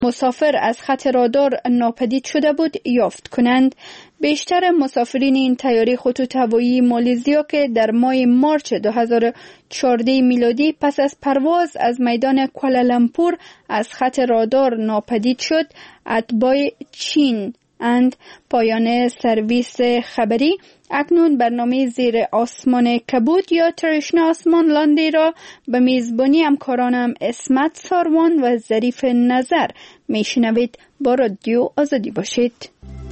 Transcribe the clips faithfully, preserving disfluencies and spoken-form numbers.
مسافر از خط رادار ناپدید شده بود یافت کنند. بیشتر مسافرین این طیاره خطوط هوایی مالزیا که در ماه مارچ دو هزار و چهارده میلادی پس از پرواز از میدان کوالالامپور از خط رادار ناپدید شد اتباع چین اند. پایان سرویس خبری. اکنون برنامه زیر آسمان کبود یا ترشنه آسمان لاندی را به میزبانی همکارانم اسمت ساروان و ظریف نظر میشنوید. با رادیو آزادی باشید.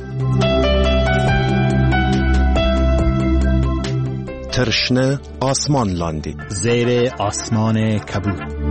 ترشنه آسمان لاندی زیر آسمان کبود.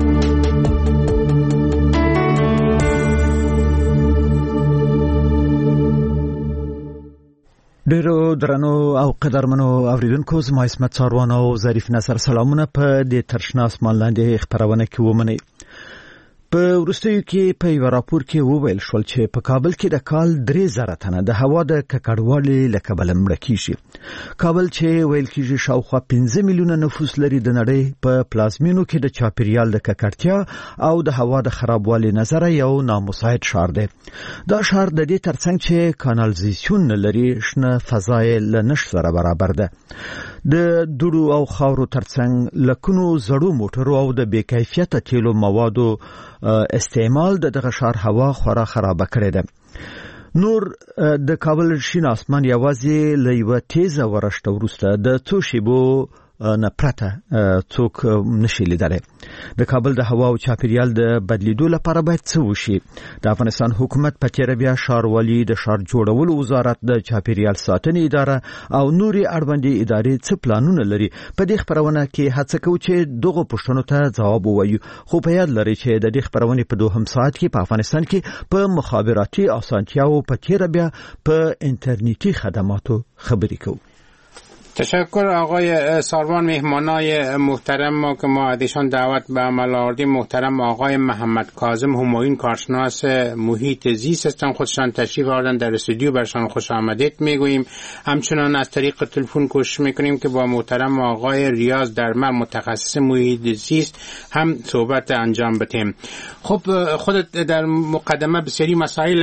ډیرو درنو او قدرمنو اوریدونکو، زما اسمت ساروان او ظریف نظر سلامونه په دې ترشنه آسمان لاندې خبرونه کې ومنئ. په وروستیو کې په یو راپور کې وویل شول چې په کابل کې د کال درې زره تنه د هوا د ککړوالي له کبله مړه کیږي. کابل چې ویل کېږي شاوخوا پنځه میلیونه نفوس لري، د نړۍ په پلازمینو کې د چاپیریال د ککړتیا او د هوا د خرابوالي نظره یو نامساعد ښار دی. دا ښار د دې ترڅنګ چې کانالیزاسیون نه لري، شنه فضا یې له نشت سره برابر ده. د دوړو او خاورو ترڅنګ لکونو زړو موټرو او د بې کیفیته تیلو موادو استعمال د دغه ښار هوا خورا خرابه کړې ده. نور د کابل شین آسمان یوازې له یوه تیزه ورښته وروسته د څو شیبو نه پرته څوک نشي لیدلی. د کابل د هوا او چاپیریال د بدلیدو لپاره باید څه وشي؟ د افغانستان حکومت په تیره بیا ښاروالي، د ښار جوړولو وزارت، د چاپیریال ساتنې اداره او نورې اړوندې ادارې څه پلانونه لري؟ په دې خبرونه کې هڅه کوو چې دغو پوښتنو ته ځواب ووایو. خو په یاد لرئ چې د دې خبرونې په دوهم ساعت کې په افغانستان کې په مخابراتي اسانتیاو په تیره بیا په انټرنیټي خدماتو خبرې کوو. تشکر آقای ساروان. مهمانای محترم ما که ما ازشان دعوت به عمل آوردیم، محترم آقای محمد کاظم همایون، کارشناس محیط زیست هستند. خودشان تشریف آوردن در استودیو، برشان خوش آمدید میگوییم. همچنان از طریق تلفن کوشش میکنیم که با محترم آقای ریاض درمر، متخصص محیط زیست، هم صحبت انجام بدیم. خب خودت در مقدمه بسیاری مسائل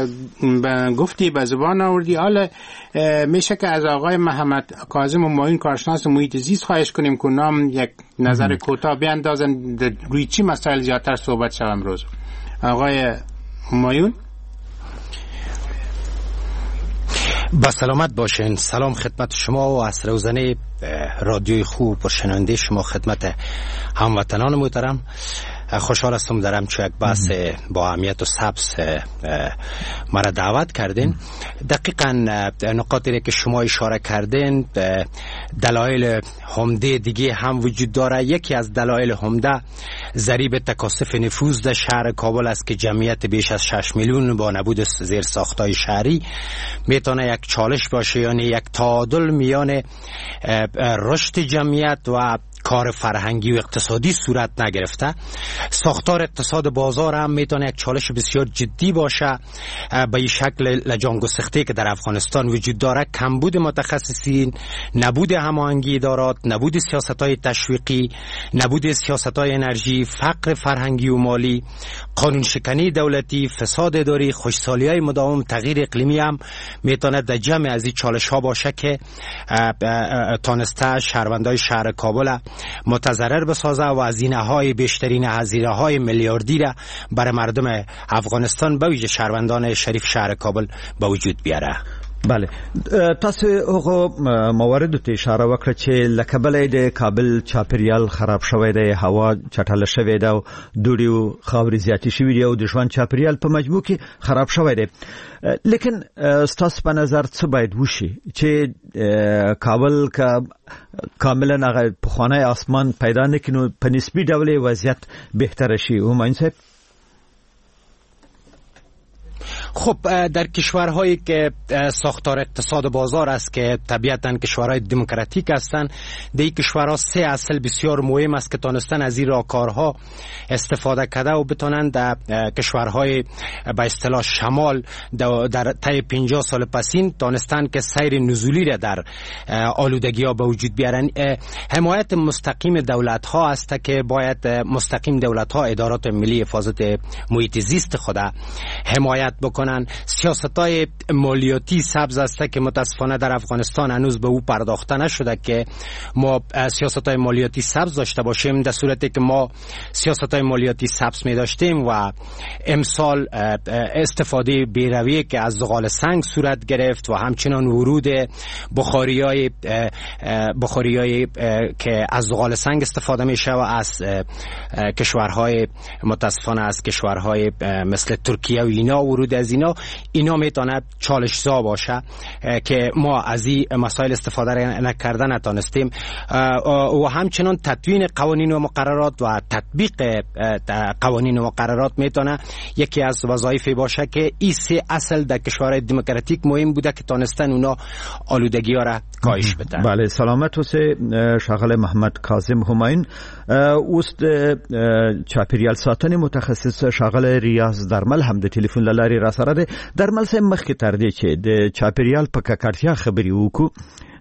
گفتی، به زبان آوردی. حالا میشه که از آقای محمد کاظم همایون، کارشناس محیط زیست، خواهش کنیم که نام یک نظر کوتاه بیاندازن روی چی مسائل زیادتر صحبت شد امروز. آقای همایون. با سلامت باشین. سلام خدمت شما و عصر روزانه رادیوی خوب و شنونده شما، خدمت هموطنان محترم. خوشحال هستم دارم چون یک بحث با اهمیت و سبز مرا دعوت کردین. دقیقاً نقاطی که شما اشاره کردین، دلایل عمده دیگه هم وجود داره. یکی از دلایل عمده ضریب تکاثف نفوذ در شهر کابل است که جمعیت بیش از شش میلیون با نبود زیر ساختای شهری میتونه یک چالش باشه، یعنی یک تعادل میان رشد جمعیت و کار فرهنگی و اقتصادی صورت نگرفته. ساختار اقتصاد بازار هم میتونه یک چالش بسیار جدی باشه به این شکل لجانگسختی که در افغانستان وجود داره. کمبود متخصصین، نبود هماهنگی ادارات، نبود سیاست‌های تشویقی، نبود سیاست‌های انرژی، فقر فرهنگی و مالی، قانون شکنی دولتی، فساد اداری، خوشسالی‌های مداوم، تغییر اقلیمی هم میتونه در جمع از این چالش‌ها باشه که تانسته شهروندای شهر کابل متضرر بسازه و هزینه‌های بیشترین هزینه‌های میلیاردی را برای مردم افغانستان به ویژه شهروندان شریف شهر کابل به وجود بیاره. بله، تاسو هغه موارد ته اشاره وکړه چې لکه بلې د کابل چاپیریال خراب شوی دی، هوا چټله شوی دی، دوړې او خاورې زیاتې شوې دي او د ژوند چاپیریال په مجموع کې خراب شوی دی. لیکن ستاسو په نظر څه باید وشي چې کابل کا کاملا هغه پخوانی آسمان پیدا نکړي، نو په نسبي ډول وضعیت بهتر شي؟ همایون صاحب. خب خب در کشورهایی که ساختار اقتصاد بازار است که طبیعتاً کشورهای دموکراتیک هستند، در این کشورها سه اصل بسیار مهم است که تانستن از این راهکارها استفاده کرده و بتونن در کشورهای به اصطلاح شمال در طی پنجاه سال پسین تانستن که سیر نزولی را در آلودگی ها به وجود بیارن. حمایت مستقیم دولت ها است که باید مستقیم دولت ها ادارات ملی حفاظت محیط زیست خود حمایت بکنن. سیاست های مالیاتی سبز است که متاسفانه در افغانستان هنوز به او پرداخته نشده که ما سیاست های مالیاتی سبز داشته باشیم، در صورتی که ما سیاست های مالیاتی سبز می داشتیم و امسال استفاده بیرویه که از زغال سنگ صورت گرفت و همچنان ورود بخاری های بخاری های که از زغال سنگ استفاده می شود از کشورهای متاسفانه از کشورهای مثل ترکیه و اینا، ورود از اینا اینا میتونه چالش‌زا باشه که ما از این مسائل استفاده نکرده نتونستیم. و همچنان تدوین قوانین و مقررات و تطبیق قوانین و مقررات میتونه یکی از وظایف باشه که این سه اصل در کشورهای دموکراتیک مهم بوده که تونستن اونا آلودگی ها را کاهش بدن. بله سلامت وسه شغل محمد کاظم همایون اوست چاپیریال ساتنی متخصص شغل ریاض درمل هم د ټلیفون لاري را سره ده. درمل سم مخکې تر دې چې د چاپیریال په ککړتیا خبري وکړو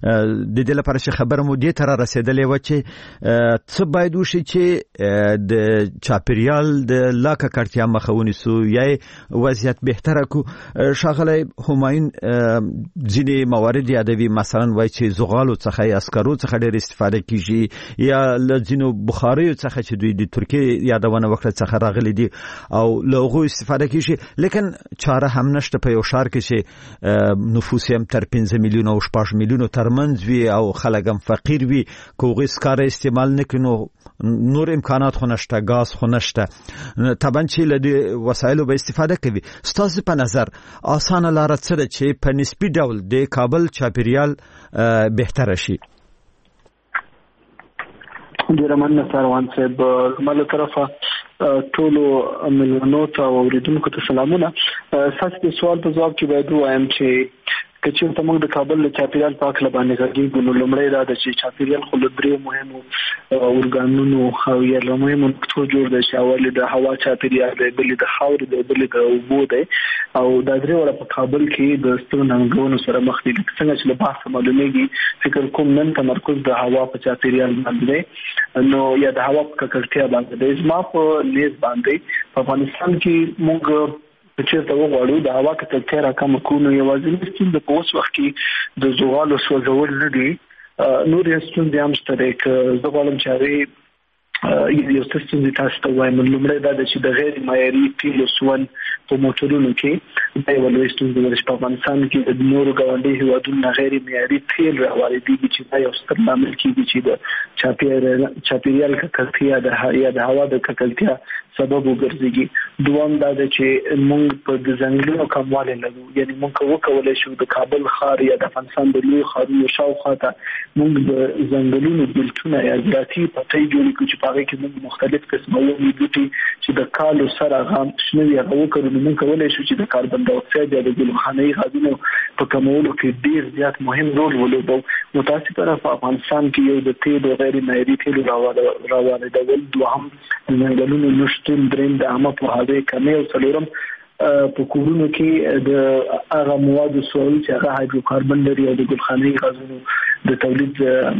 د دې لپاره چې خبره مو دې تر رسیدلې و چې څه باید وشي چې د چاپیریال د لا ککړتیا مخاوني سو یا وضعیت بهتره کو. شغله همایون ځینې موارد یادوي، مثلا وایي چې زغالو څخه یا اسکرو څخه ډېر استفاده کیږي یا لزینو بخاریو څخه چې دوی د ترکیه یادونه وکړه څخه راغلي دي او لغو استفاده کیږي، لیکن چاره هم نشته په یو شهر کې چې نفوس هم تر پنځه میلیون او شپږ میلیون ترمنځ وي او خلک هم فقیر وي، کوغه اسکار استعمال نکړو نور امکانات خو نشته، غاز خو نشته، طبعا چې له وسایلو به استفاده کوي. ستاسو په نظر اسانه لار څه ده چې په نسبی ډول د کابل چاپیریال بهتر شي؟ ډیره مننه سروان صاحب، مله طرفه ټولو مليونو ته اوریدونکو ته سلامونه. ساسي سوال په جواب کې باید وایم چې کچې ته موږ د کابل له چاپیریال پاک لبانې غږیږو، نو لومړی دا د چې چاپیریال خو له درې مهمو اورګانونو او یا له مهمو نقطو جوړ دی چې اول د هوا چاپیریال دی، بل د خاورې دی، بل د اوبو دی او دا درې وړه په کابل کې د سترو ننګونو سره مخ دي. څنګه چې له بحث معلومیږي فکر کوم نن تمرکز د هوا په چاپیریال باندې دی، نو یا د هوا په ککړتیا باندې دی. زما په لیز باندې په افغانستان کې موږ چې ته وغواړو د هوا ککړتیا راکم کوو، یوازې ستونزه په اوس وخت کې د زغالو سوځول نه دي، نور یې ستونزې هم شته دی. که زه غواړم چې هغې یو څه ستونزې تاسو ته وایم. لومړی دا ده چې د غیر معیاري تیلو سون په موټرونو کې دا یوه لویه ستونزه ده چې په افغانستان کې د نورو ګاونډي هېوادونو نه غیر معیاري تیل راواردېږي چې دا یو ستر لامل کېږي چې د چاپیریال ککړتیا یا د هوا د ککړتیا سبب وګرځيږي. دوام دا ده چې موږ په د ځنګلونو کموالی لرو، یعنی موږ وکولی شو د کابل ښار یا د افغانستان د لویو ښارونو شاوخوا ته موږ د ځنګلونو بیلټونه یا زراعتي پټۍ جوړې کړو چې په هغې کې موږ مختلف قسمه ونې بوټي چې د کالو سره هغه شنه وي هغه وکړو، نو موږ کولی شو چې د کاربن ډای اکساید یا د ګلخانه‌ایي غازونو په کمولو کې ډېر زیات مهم رول ولوبو. متاسفانه په افغانستان کې یو د تیلو غیر معیاري تیلو راواردول، دوهم د ځنګلونو نشتون، دریم د عامه پوهاوي کمې او څلورم په کورونو کې د هغه موادو سوځول چې هغه هایدروکاربن لري او د ګلخانه‌ایي غازونو د تولید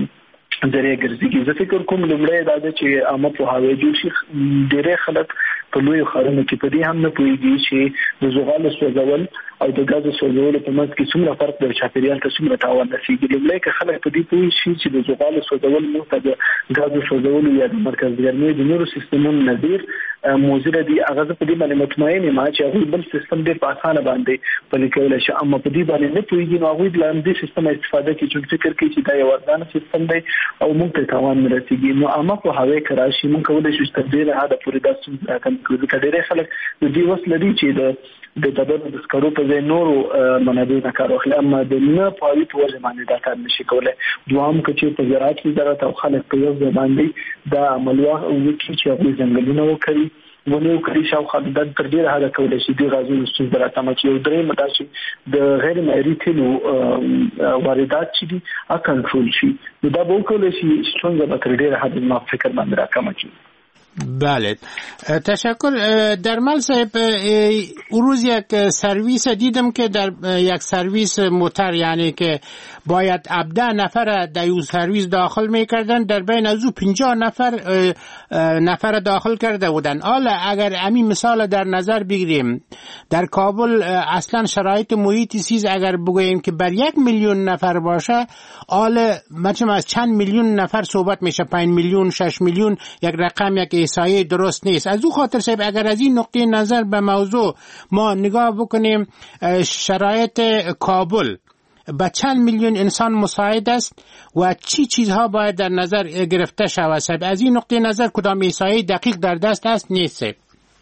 ذریعہ ګرځي. زه فکر کوم لومړی دا ده چې عامه پوهاوی جوړ شي. ډېری خلک په لویو ښارونو کې په دې هم نه پوهېږي چې د زغالو سوځول او د ګازو سوځولو په منځ کې څومره فرق دی، چاپیریال ته څومره تاوان رسېږي. لومړی که خلک په دې پوه شي چې د زغالو سوځول موږ ته د ګازو سوځولو یا د مرکز ګرمۍ د نورو سیستمونو نظیر موزره دي، هغه زه په دې باندې مطمئن یم چې هغوی بل سیستم ډېر په اسانه باندې پلي کولی شي. اما په دې باندې نه پوهېږي، نو هغوی له همدې سیستمه استفاده کوي چې فکر کوي چې دا یو ارزانه سیستم دی او موږ ته تاوان نه رسېږي. نو عامه پوهاوی که راشي موږ کولی شو چې تر ډېره حده پورې دا ستونزې راکم کړو. ځکه ډېری خلک د دې وس لري چې د د ډبرو د سکرو په ځای نورو منابعو نه کار واخلي، اما د نه پوهاوي په وجه باندې دا کار نشي کولی. دوهم که چې په زراعت وزارت او خلک په یو ځای باندې دا عمل وکړي چې هغوی ځنګلونه وکري ونه کړی شاو خدای تر ډیره هدا کولای شي د غازونو ستونزه راځي چې یو درې مداشي د غیر معیاري تیلو واردات چې دي ا کنټرول شي دا به کولای شي ستونزه به تر ډیره هدا ما فکر باندې راکمه شي. بله تشکر. درمل صاحب اون روز یک سرویس دیدم که در یک سرویس موتر یعنی که باید هفده نفر در اون سرویس داخل میکردن در بین از او پنجاه نفر نفر داخل کرده بودن. حالا اگر همین مثال در نظر بگیریم در کابل اصلا شرایط محیط سیز اگر بگوییم که بر یک میلیون نفر باشه حالا مثلا از چند میلیون نفر صحبت میشه، پنج میلیون شش میلیون یک رقم یک احصایه درست نیست. از او خاطر صاحب اگر از این نقطه نظر به موضوع ما نگاه بکنیم شرایط کابل با چند میلیون انسان مساعد است و چی چیزها باید در نظر گرفته شود صاحب؟ از این نقطه نظر کدام احصایه دقیق در دست است نیست صاحب؟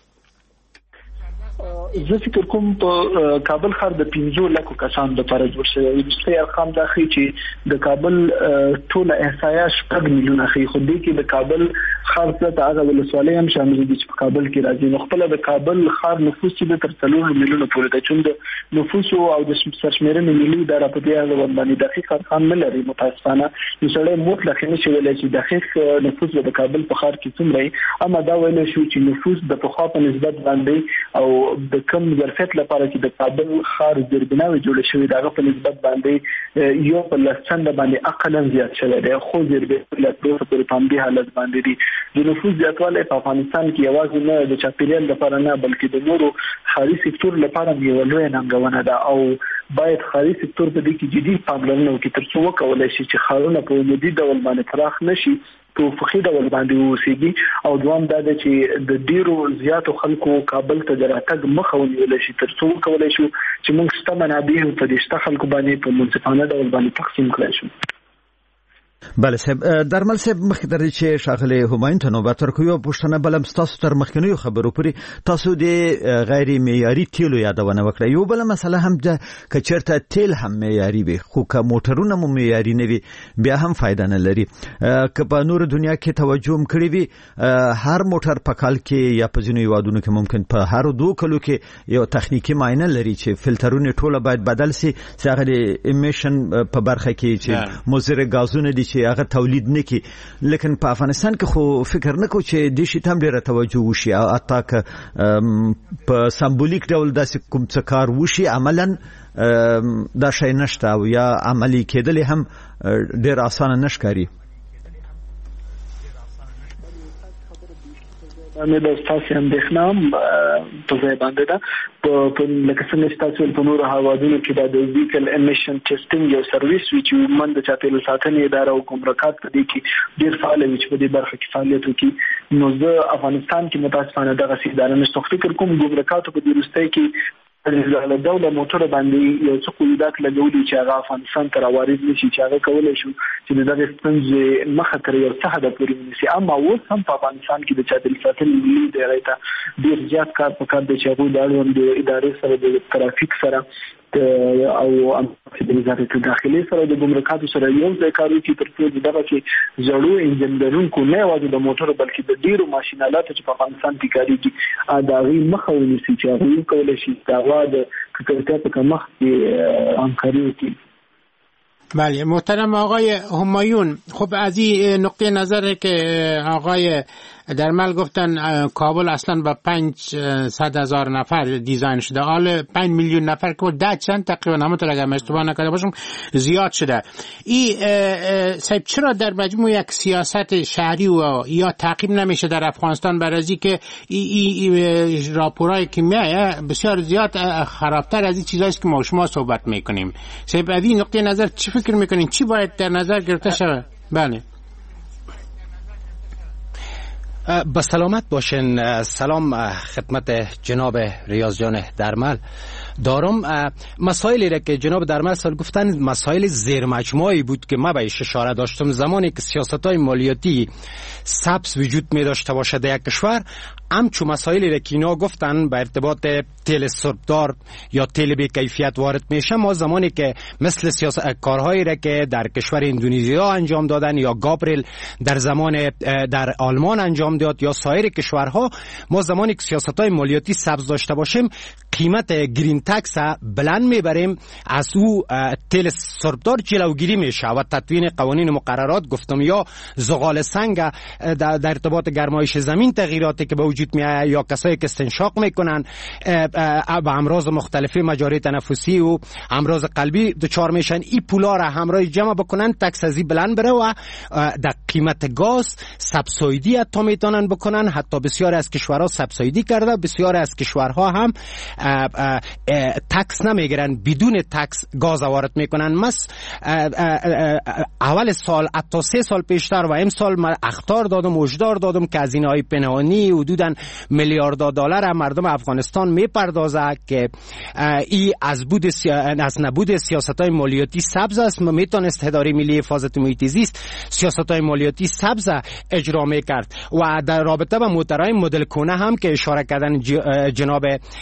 زه فکر کوم په کابل ښار د پنځو لکو کسان لپاره جوړ شوی دی. چې ارقام دا ښیي چې د کابل ټول احصایه شپږ میلیونه ښیي، خو دې کې د کابل ښار څخه هغه ولسوالۍ هم شامل دي چې په کابل کې راځي. نو خپل د کابل ښار نفوس چې تر څلور میلیونه پورې دی، چې د نفوس او د سرشمیرنې ملي اداره په دې اړه باندې دقیق ارقام نه لري. متاسفانه یو سړی مطلق نشي ویلی چې دقیق نفوس د کابل په ښار کې څومره وي، اما دا ویلی شو چې نفوس د پخوا په نسبت باندې او د کم ظرفیت لپاره چې د کابل ښار زیربناوي جوړ شوی دغه په نسبت باندې یو په لسنده باندې اقلا زیات شوی دی. خو زیربناوي له پروسه پورې په دې حالت باندې دي. د نفوس زیاتوالی په افغانستان کې یوازې نه د چاپیریال لپاره نه بلکې د نورو ښاري سکتور لپاره یو لوی ننګونه ده او باید ښاري سکتور په دې کې جدي پاملرنه وکړي تر څو وکولای شي چې ښارونه په عمودي ډول باندې پراخ نشي، په افقي ډول باندې اوسېږي. او دوام دا ده چې د ډیرو زیاتو خلکو کابل ته د راتګ مخه ونیول شي تر څو وکولای شو چې موږ شته منابع په دې شته خلکو باندې په منصفانه ډول باندې تقسیم کړای شو. بله صاحب، درمل صاحب مخکې در چې شاغلی همایون ته نوبت ورکوو یو پوښتنه بله ستاسو تر مخکینیو خبرو پورې تاسو د غیر معیاري تیلو یادونه وکړه. یو بله مسله هم ده که چېرته تیل هم معیاري وي خو که موټرونه مو معیاري نه وي بیا هم فایده نه لري. که په نور دنیا کې توجه هم کړې وي هر موټر په کال کې یا په ځینو هیوادونو کې ممکن په هر دوه کلو کې یو تخنیکي معاینه لري چې فلټرونه ټوله باید بدل سي چې هغه د امیشن په برخه کې چې مضر غازونه دي چې هغه تولید نکي. لیکن په افغانستان کې خو فکر نکو چې د شي تم ډیره توجه وشي اته ک په سمبولیک ډول داسې کوم څه کار وشي عملاً دا شی نشته او یا عملی کېدل هم ډیر اسانه نشکاري. باندې د تاسو اندېښنه په ځای باندې ده په لکه څنګه چې تاسو په نورو هوادونو کې د ویکل امیشن ټیسټینګ یو سرویس وی چې من د چاپیریال ساتنې اداره او ګمرکات په دې کې ډیر فعال وي چې په دې برخه کې فعالیت وکړي. نو زه افغانستان کې متاسفانه دغه اداره نشته. فکر کوم ګمرکات په دې وروستۍ کې د دوله موټر باندې یو څه قیودات لګولي چې هغه افغانستان ته راوارد نشي، چې هغه کولای شو چې دغه ستونزې مخه تر یو څه حده پورې ونیسي. اما اوس هم په افغانستان کې د چاپیریال ساتنې ملي ادارې ته ډیر زیات کار پکار دی چې هغوی د اړوند ادارې سره د ترافیک سره او د وزارت داخلي سره د ګمرکاتو سره یو ځای کار وکړي تر څو دغه کې زړو انجن لرونکو نه یوازې د موټر بلکې د ډیرو ماشینالاتو چې په افغانستان کې کاریږي د هغوی مخه ونیسي چې هغوی وکولی شي د هوا د ککړتیا په کمښت کې همکاري وکړي. بله محترم آقای همایون، خب از این نقطه نظر که آقای درمل گفتن کابل اصلا با پنج صد هزار نفر دیزاین شده، حالا پنج میلیون نفر که ده چند تقریبا همونطور اگر اشتباه نکرده باشم زیاد شده. این صاحب چرا در مجموع یک سیاست شهری و یا تعقیب نمیشه در افغانستان برای که این راپورای که میایه بسیار زیاد خرابتر از این چیزایی که ما شما صحبت میکنیم. صاحب از این نقطه نظر چی فکر میکنین؟ چی باید در نظر گرفته شود؟ بله با سلامت باشین. سلام خدمت جناب ریاض جان درمل. دارم مسائلی را که جناب درمل سال گفتن مسائل زیر مجموعی بود که ما بهش اشاره داشتم. زمانی که سیاست‌های مالیاتی سبز وجود می داشته باشه در یک کشور همچون مسائلی را که اینا گفتن به ارتباط تیل سربدار یا تیل بی کیفیت وارد میشه، ما زمانی که مثل سیاست کارهایی را که در کشور اندونزیا انجام دادن یا گابریل در زمان در آلمان انجام داد یا سایر کشورها، ما زمانی که سیاست‌های مالیاتی سبز داشته باشیم قیمت گرین تکس بلند میبریم، از او تیل سربدار جلوگیری میشه و تدوین قوانین مقررات گفتم یا زغال سنگ در ارتباط گرمایش زمین، تغییراتی که به وجود میاد یا کسایی که استنشاق میکنن با امراض مختلفی مجاری تنفسی و امراض قلبی دچار میشن، این پولا را همراه جمع بکنن تکس ازی بلند بره و در قیمت گاز سبسایدی حتی میتونن بکنن. حتی بسیار از کشورها سبسایدی کرده، بسیار از کشورها هم تکس نمیگیرن، بدون تکس گاز وارد میکنن. مس اول سال حتی سه سال پیشتر و امسال من اخطار دادم، هشدار دادم که هزینه‌های پنهانی حدوداً میلیاردها دلار مردم افغانستان میپردازه که ای از بود از نبود سیاست‌های مالیاتی سبز است. میتونست اداره ملی حفاظت محیط زیست سیاست‌های مالیاتی سبز اجرا میکرد و در رابطه با موترهای مدل کونه هم که اشاره کردن جناب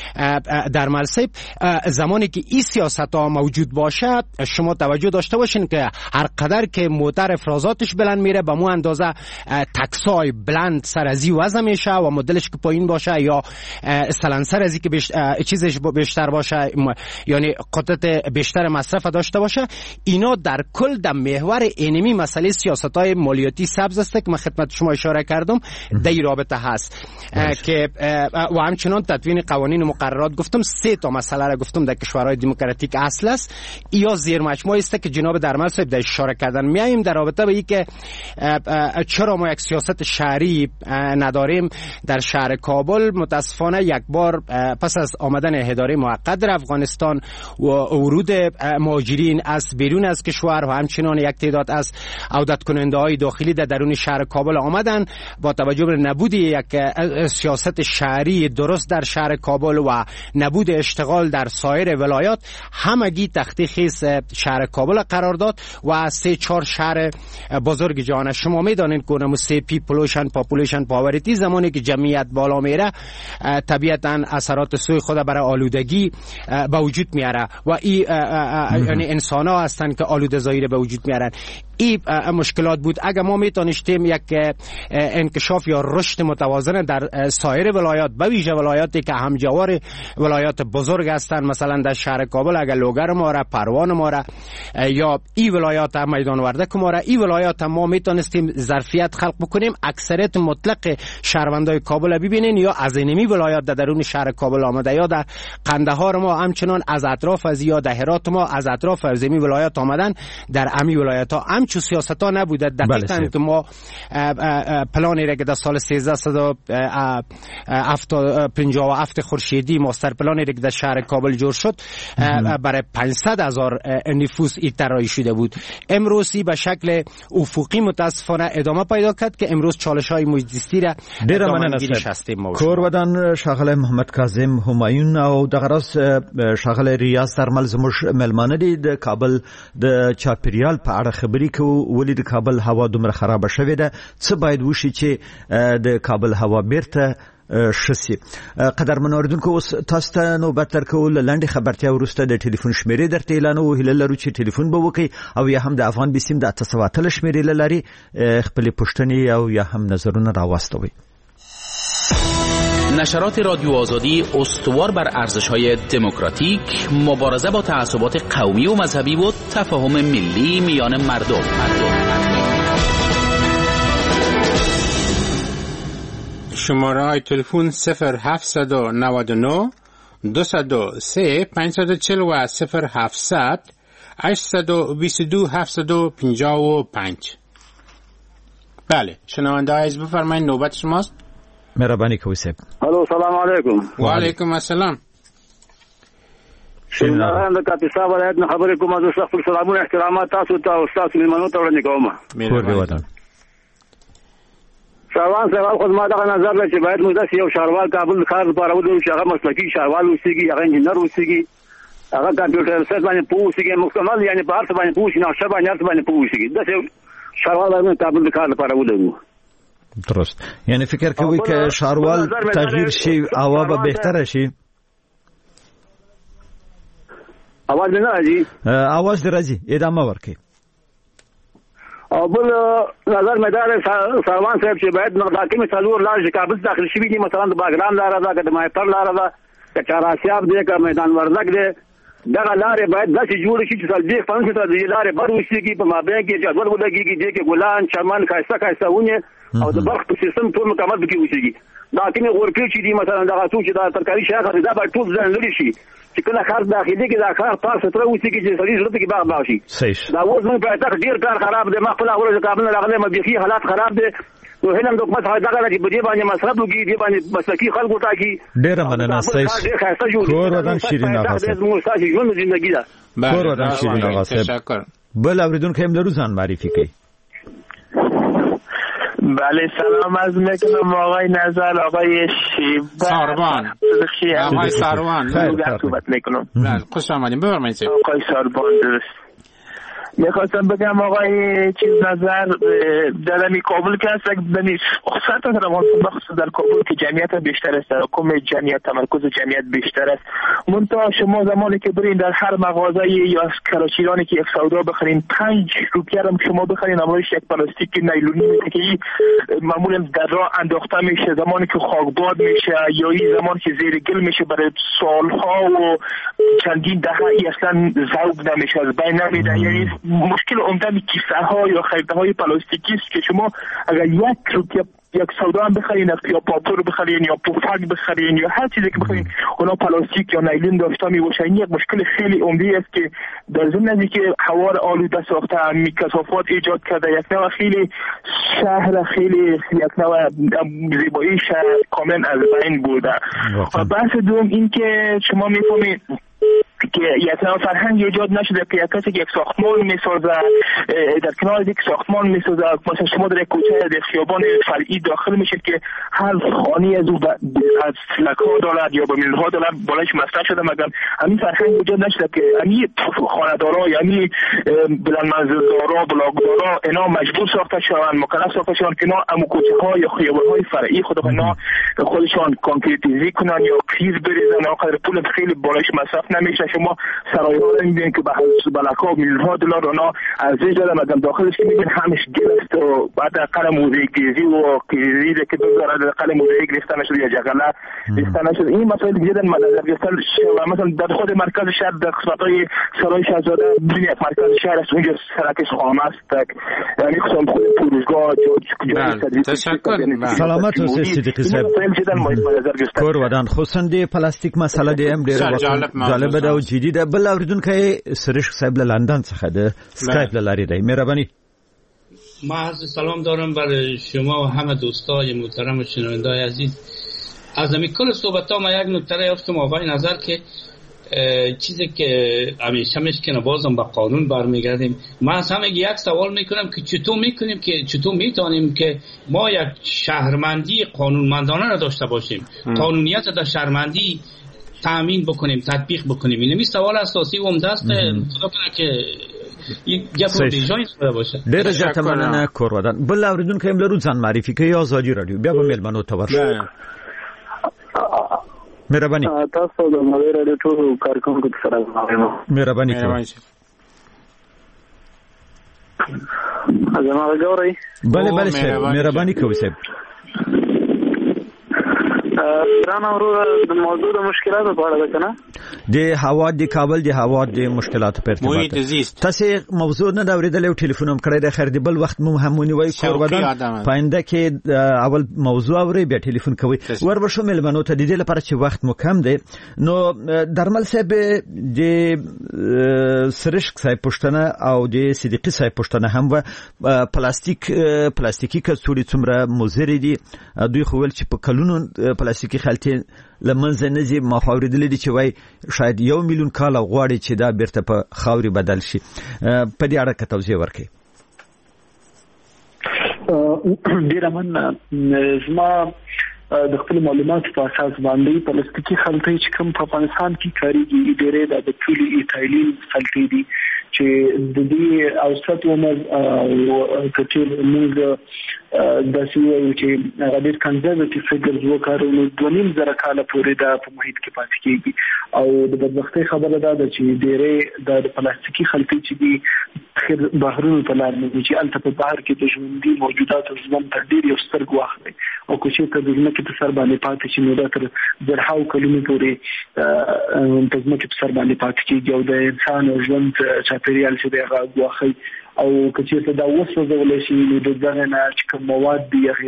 در ملسیب، زمانی که این سیاست‌ها موجود باشه شما توجه داشته باشین که هر قدر که موتر افرازاتش بلند میره به مو اندازه تکسای بلند سر ازی وضع میشه و مدلش که پایین باشه یا اصطلاحاً سر ازی که بیشتر چیزش بیشتر باشه، یعنی قدرت بیشتر مصرف داشته باشه، اینا در کل در محور اینمی مسئله سیاست‌های مالیاتی سبز است که من خدمت شما اشاره کردم در این رابطه هست که و همچنان تدوین قوانین مقررات گفتم. سه تا مسئله را گفتم در کشورهای دموکراتیک اصل است، یا زیر مجموعه است که جناب درمل صاحب در اشاره کردن. میایم در رابطه به این که چرا ما یک سیاست شهری نداریم در شهر کابل. متاسفانه یک بار پس از آمدن اداره موقت در افغانستان و ورود مهاجرین از بیرون از کشور و همچنان یک تعداد از عودت کننده های داخلی در درون شهر کابل آمدن، با توجه به نبود یک سیاست شهری درست در شهر کابل و نبود اشتغال در سایر ولایات، همگی تختی خیز شهر کابل قرار داد و سه چهار شهر بزرگ جهان. شما میدانید که نمو سی پی پولوشن پاپولیشن پاورتی، زمانی که جمعیت بالا میره طبیعتاً اثرات سوی خود برای آلودگی به وجود میاره و این یعنی انسان ها هستن که آلوده زایی به وجود میارن. این مشکلات بود. اگر ما میتونستیم یک انکشاف یا رشد متوازن در سایر ولایات، به ویژه ولایاتی که همجوار ولایات بزرگ هستند، مثلا در شهر کابل اگر لوگر ما را، پروان ما را یا این ولایات میدان وردک ما را، این ولایات ما میتونستیم ظرفیت خلق بکنیم اکثریت مطلق شهروندای کابل ببینین، یا از اینمی ولایات در درون شهر کابل آمده یا در قندهار ما همچنان از اطراف از یا در هرات ما از اطراف از اینمی ولایات آمدن در امی ولایات ها. همچون سیاست ها نبوده. دقیقاً که ما پلانی را که در سال سیزده پنجاه و هفت خورشیدی ماستر پلانی را که در شهر کابل جور شد برای پانصد هزار نفوس این طراحی شده بود. امروزی به شکل افقی متاسفانه ادامه پیدا کرد که امروز چالش های محیط‌زیستی را ادامه گیریش هستیم. کورودان شاغل محمد کاظم همایون او د غرس شاغل ریاض درمل زموږ ملمانه دي د کابل د چاپریال په اړه خبرې کوو. ولې د کابل هوا دومره خرابه شوې ده؟ څه باید وشي چې د کابل هوا بیرته شسي؟ قدرمن اوریدونکو، اوس تاسو ته نوبت درکو لاندې خبرتیا وروسته د ټلیفون شمیرې درته اعلانوو. هیله لرو چې ټلیفون به وکړئ او یا هم د افغان بیسیم د اته سوه اتلس شمیرې له لارې خپلې پوښتنې او یا هم نظرونه راواستوئ. نشرات رادیو آزادی استوار بر ارزش‌های دموکراتیک، مبارزه با تعصبات قومی و مذهبی و تفاهم ملی میان مردم. شماره های تلفن صفر هفتصد و نود و نه دویست و سه پانصد و چهل و صفر هفتصد هشتصد و بیست و دو هفتصد و پنجاه و پنج. بله شنونده عزیز بفرمایید، نوبت شماست. مهربانی کوي صاحب. الو سلام علیکم. و علیکم السلام. شنونده د کاپیسا ولایت نه خبرې کوم. زه خپل سلامونه احترامات تاسو ته او تاسو میلمنو ته وړاندې کوم. کور دی وطن. شاروان سوال خو ما دغه نظر لري چې باید موږ داسې یو شاروال کابل ښار لپاره ودرو چې هغه مسلکي شاروال اوسېږي، هغه انجینر اوسېږي، هغه کمپیوټر سایډ باندې پوه اوسېږي، مکمل یعنې په هر څه باندې پوه شي، نقشه باندې هر څه باندې پوه اوسېږي. داسې شاروال باید کابل د کار لپاره ودرو. درست. یعنی فکر کوي که شاروال تغییر شي هوا به بهتره شي؟ اواز نه راځي. اواز راځي، ادامه ورکړئ. او بل نظر مدار سروان صاحب چې باید نقداکي مثالور لار کابل داخل شي دي، مثلا د باګرام لار ده، د مایپر لار ده، د چاراسیاب دی، د میدان ورزک دی، دا لارې باید داسې جوړ شي چې تل دې فنګ ته د لارې بر وشيږي په مابین کې جدول ولګيږي چې ګلان چمن خاصه خاصه ونه او د برق په سیستم ټول مکمل بکی وشيږي. دا کینه ورکې چې دي مثلا دغه څو چې دا ترکاري شاخه دا باید ټول ځان لري شي چې کله خاص داخلي کې دا کار پاس تر وشيږي چې سړي ضرورت کې باغ باغ شي. دا اوس موږ په تاخ ډیر کار خراب دی، ما خپل اول کابل راغله مبيخي حالات خراب دي. نو هلم د حکومت هغه دغه چې بده باندې مصرف وکړي، دی باندې مسلکی خلکو ټاکي. ډیر مننه سیس کور ودان شیرین آقا صاحب. موږ تاسو ژوند زندگی ده. کور ودان شیرین آقا صاحب. بل اوریدونکو هم لرو ځان معرفي کړئ. بله سلام از میکنم آقای نظر، آقای شیبا ساروان. آقای ساروان صحبت میکنم. بله خوش آمدین، بفرمایید. آقای ساروان درست. میخواستم بگم آقای چیز نظر در می کابل که هست دنی خصوصا در مخصوص در کابل که جمعیت بیشتر است، حکم جمعیت تمرکز جمعیت بیشتر است. منتها شما زمانی که برین در هر مغازه یا کلاشیرانی که یک سودا بخرین پنج روپیه هم شما بخرین امروز یک پلاستیک نیلونی که معمولا در راه انداخته میشه، زمانی که خاکباد میشه یا این زمانی که زیر گل میشه برای سالها و چندین دهه ای اصلا ذوب نمیشه، از بین نمیره. یعنی مشکل عمده کیسه ها یا خریده های پلاستیکی است که شما اگر یک روپیه یک سودا هم بخرین یا پاپور بخرین یا پفک بخرین یا هر چیزی که بخرین اونا پلاستیک یا نیلون داشته می باشه. این یک مشکل خیلی عمده است که در ضمن که هوا را آلوده ساخته، میکروفات ایجاد کرده، یک نوع خیلی شهر خیلی یک نوع زیبایی شهر کاملا از بین برده. و بحث دوم این که شما میفهمید که یک نوع فرهنگ ایجاد نشده که یک کسی که یک ساختمان میسازه در کنار یک ساختمان میسازه، مثلا شما در یک کوچه در خیابان فرعی داخل میشید که هر خانه از او از فلک ها دارد یا با میلیون ها دارد بالایش مسطح شده، مگر همین فرهنگ ایجاد نشده که همین خانه‌دارا یعنی بلند منزلدارا بلاکدارا اینا مجبور ساخته شوند، مکلف ساخته شوند که اینا امو کوچه ها یا خیابان های فرعی خود اینا خودشان کانکریتیزی کنن یا پیز بریزن، آخر پول خیلی بالایش مصرف نمیشه. شما سرای ها رو میبینید که به بلک ها میلیون ها دلار اونا ارزش داره، مگر داخلش که میبینید همش گل است و بعد قلم موزیک ریزی و کلیزی که بذاره قلم موزیک ریخته نشد یا جغله ریخته نشد. این مسائل دیگه در نظر گرفته و مثلا در خود مرکز شهر در قسمت‌های سرای شاهزاده ببینید مرکز شهر است، اونجا سرکش خام است، یعنی خصوصا خود فروشگاه جای تشکر. سلامت اوسه صدیقی صاحب. کور ودان خصوصا دی پلاستیک مسئله دی هم ډیر جالب ده او جدي ده. بل اوریدونکو سرش صاحب له لندن څخه ده اسکایپ لاری دی. مهرباني. ما عرض سلام دارم برای شما و همه دوستای محترم و شنوندای عزیز. از همین کل صحبت ها ما یک نکته یافتم آقای نظر که چیزی که همیشه میشکنه بازم به قانون برمیگردیم. من از همه یک سوال میکنم که چطور میکنیم که چطور میتونیم که ما یک شهرمندی قانونمندانه را داشته باشیم، قانونیت در شهرمندی تامین بکنیم، تطبیق بکنیم. این می سوال اساسی و عمده است. خدا کنه که یک گپ بیجای باشه. ډیر ځکه مننه کور ودان. بل اوریدونکو هم لرو ځان معرفي کوي آزادي رادیو. بیا به ملمنو ته ورشو. مهرباني. تاسو د ملي رادیو ټول کارکونکو سره غواړم. مهرباني کوئ. زما غوړی. بله بله صاحب مهرباني کوئ صاحب. رانه ورو د موضوع د مشکلاتو په اړه ده کنه د هوا د کابل د هوا د مشکلاتو په ارتباط تاسو موضوع نه دا اوریدل او ټلیفون هم کړی د خیر دی بل وخت مو همونی وای کور ودان پاینده کې اول موضوع اوري بیا ټلیفون کوي ور ورشو ملمنو ته د دې لپاره چې وخت مو کم دی. نو درمل صاحب د سرشک صاحب پښتنه او د صدیقی صاحب پښتنه هم و پلاستیک پلاستیکی کڅوړي څومره مضر دي. دوی خو ول چې په کلونو پلاستیکی خلطې لمنځه نه ځي. ما خوریدل دي چې وای شاید یو میلیون کال غواړي چې دا بیرته په خاوري بدل شي. په دې اړه توضیح ورکړئ. ډیر من زما د خپل معلوماتو په اساس باندې پلاستیکی خلطې چې کوم په افغانستان کې کاریږي ډېرې د ټولي ایتایلین خلطې دي چې د دې اوسط عمر او کتل موږ د سیوي چې هغه ډېر کنزرویټیو فګرز وکړو دوه نیم زره کال پورې دا په محیط کې پاتې کیږي او د بدبختۍ خبره ده چې ډېرې د پلاستیکي خلطې چې دي خیر بهرونو ته لار نه چې البته په بهر کې د ژوندۍ موجوداتو ژوند تر ډېر یو ستر ګواښ دی او که چېرته د ځمکې په سر باندې پاتې شي نو دا تر زرهاو کلونو پورې د ځمکې په سر باندې پاتې کېږي او د انسان ژوند چاپېریال چې دی هغه ګواښي او که چېرته دا وسوځولی شي نو د دغه نه چې کوم مواد دي هغې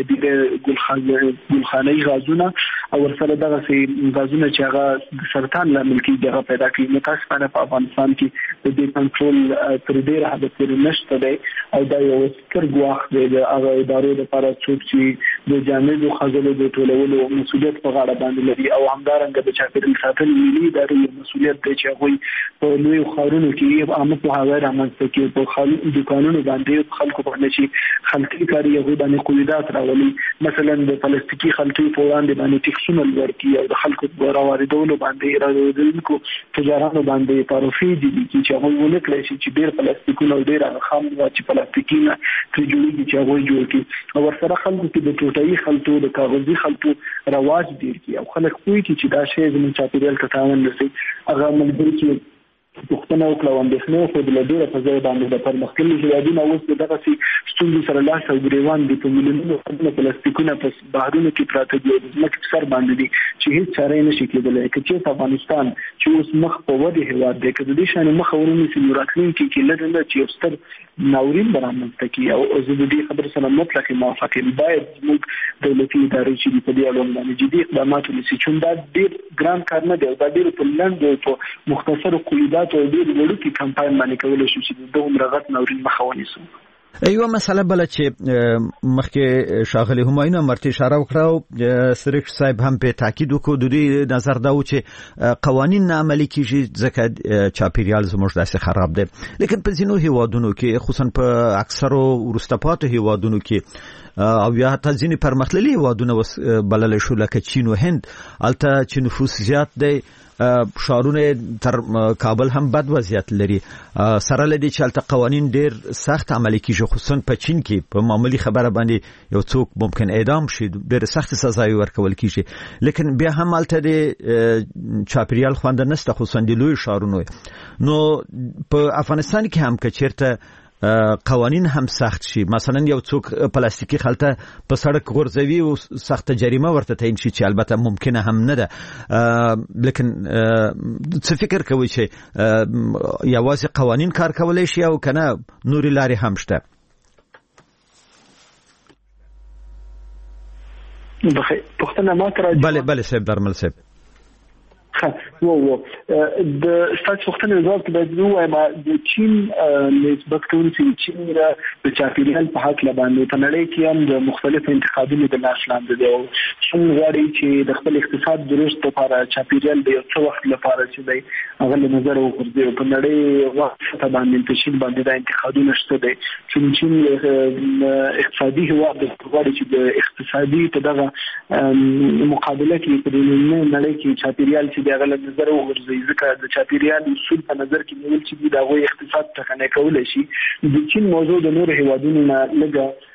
ډېرې ګلخانه‌يي غازونه او ورسره دغسې غازونه چې هغه د سرطان لامل کېږي هغه پیدا کوي. متاسفانه په افغانستان کې د دې کنټرول تر ډېره حده پورې نشته دی او دا یو ستر ګواښ دی د هغه ادارو لپاره څوک چې د جامدو خځلو د ټولولو مسؤلیت په غاړه باندې لري او همدارنګه د چاپېریال ساتنې ملي ادارې یو مسؤلیت دی چې هغوی په لویو ښارونو کې عامه پوهاوی رامنځته کړي په خالي دوکانونو باندې خلکو باندې چې خلطي کاري هغوی باندې قیودات راولي مثلا د پلاستیکي خلطو په وړاندې باندې ټیکسونه لوړ کړي او د خلکو راواردولو باندې راوړونکو تجارانو باندې تعرفې دي چې هغوی ونه کړی شي چې ډېر پلاستیکونه او ډېر خام مواد چې پلاستیکي نه ترې جوړېږي چې هغوی جوړ کړي او ورسره خلکو کې د ټوټایي خلطو د کاغذي خلطو رواج ډېر کړي او خلک پوهېږي چې دا شی زموږ چاپېریال ته تاوان رسوي. هغه ملګري چې پوښتنه وکړه او اندېښنه خو د له ډېره په ځای باندې د پرمختللي هېوادونه اوس د دغسې ستونزو سره لاس او ګرېوان دي په میلیونونو ټنه پلاستیکونه په بهرونو کې پراته دي او د ځمکې په سر باندې دي چې هېڅ چاره یې نشي کېدلی. که چېرته افغانستان چې اوس مخ په ودې هېواد دی که د دې شانې مخه ونیسي نو راتلونکي کې لږ نه چې یو ستر ناورین به رامنځته کړي او زه د دې خبرې سره مطلق موافق یم. باید زموږ دولتي ادارې چې دي په دې اړوند باندې جدي اقدامات ونیسي چې دا ډېر ګران کار نه دی او دا ډېر په لنډو او په مختصرو قیوداتو او ډېر وړوکي کمپاین باندې کولی شو چې د دومره غټ ناورین مخه ونیسو. یو مسله بل چې مخکې ښاغلي همایون مرتي اشاره وکړه سریک صاحب هم په تاکید وکړو د دې نظر دا و چې قوانین نه عملي کیږي ځکه چاپیریال زموږ داسې خراب دی لیکن په ځینو هیوادونو کې خصوصا په اکثرو وروسته پاتې هیوادونو کې او یا حتی ځینې پرمختللي هیوادونه بللی شو لکه چین و هند هلته چې نفوس زیات دی شهرونه تر کابل هم بد وضعیت لري سره لدی چې هلته قوانین ډیر سخت عملي کیږي خصوصا په چین کې په معمولی خبره باندې یو څوک ممکن اعدام شي ډیر سخت سزاوي ورکول کیږي لیکن بیا هم هلته د چاپیریال خوند نشته خصوصا د لوی شهرونو. نو په افغانستان کې هم که چیرته قوانین هم سخت شي مثلا یو څوک پلاستیکي خلطه په سړک غورځوي او سخت جریمه ورته تعین شي چې البته ممکنه هم نه ده لیکن څه فکر کوي چې یوازې قوانین کار کولای شي او کنه نوري لارې هم شته؟ بخیر پښتنه ما تر بله بله صاحب درمل صاحب ها وو وو د ستاسو وختونه وزارت باید ووایم د چین نسبت کوي چې چین د چاپیریال په حق لباندې په نړۍ کې هم د مختلفو انتخابونو د لاس لاندې دی او چین غواړي چې د خپل اقتصاد درست لپاره چاپیریال د یو څه وخت لپاره چې دی هغه له نظر وغورځي په نړۍ وخت باندې په چین باندې د انتخابونو شته دی چې چین اقتصادي هیواد د غواړي چې د اقتصادي په دغه مقابله کې په نړۍ کې چاپیریال چې د غل نظر وګرځي ځکه د چاپیریال اصول په نظر کې نیول چې د هغوی اقتصاد ټکنی کولای شي. د چین موضوع د نور هیوادونو نه لږه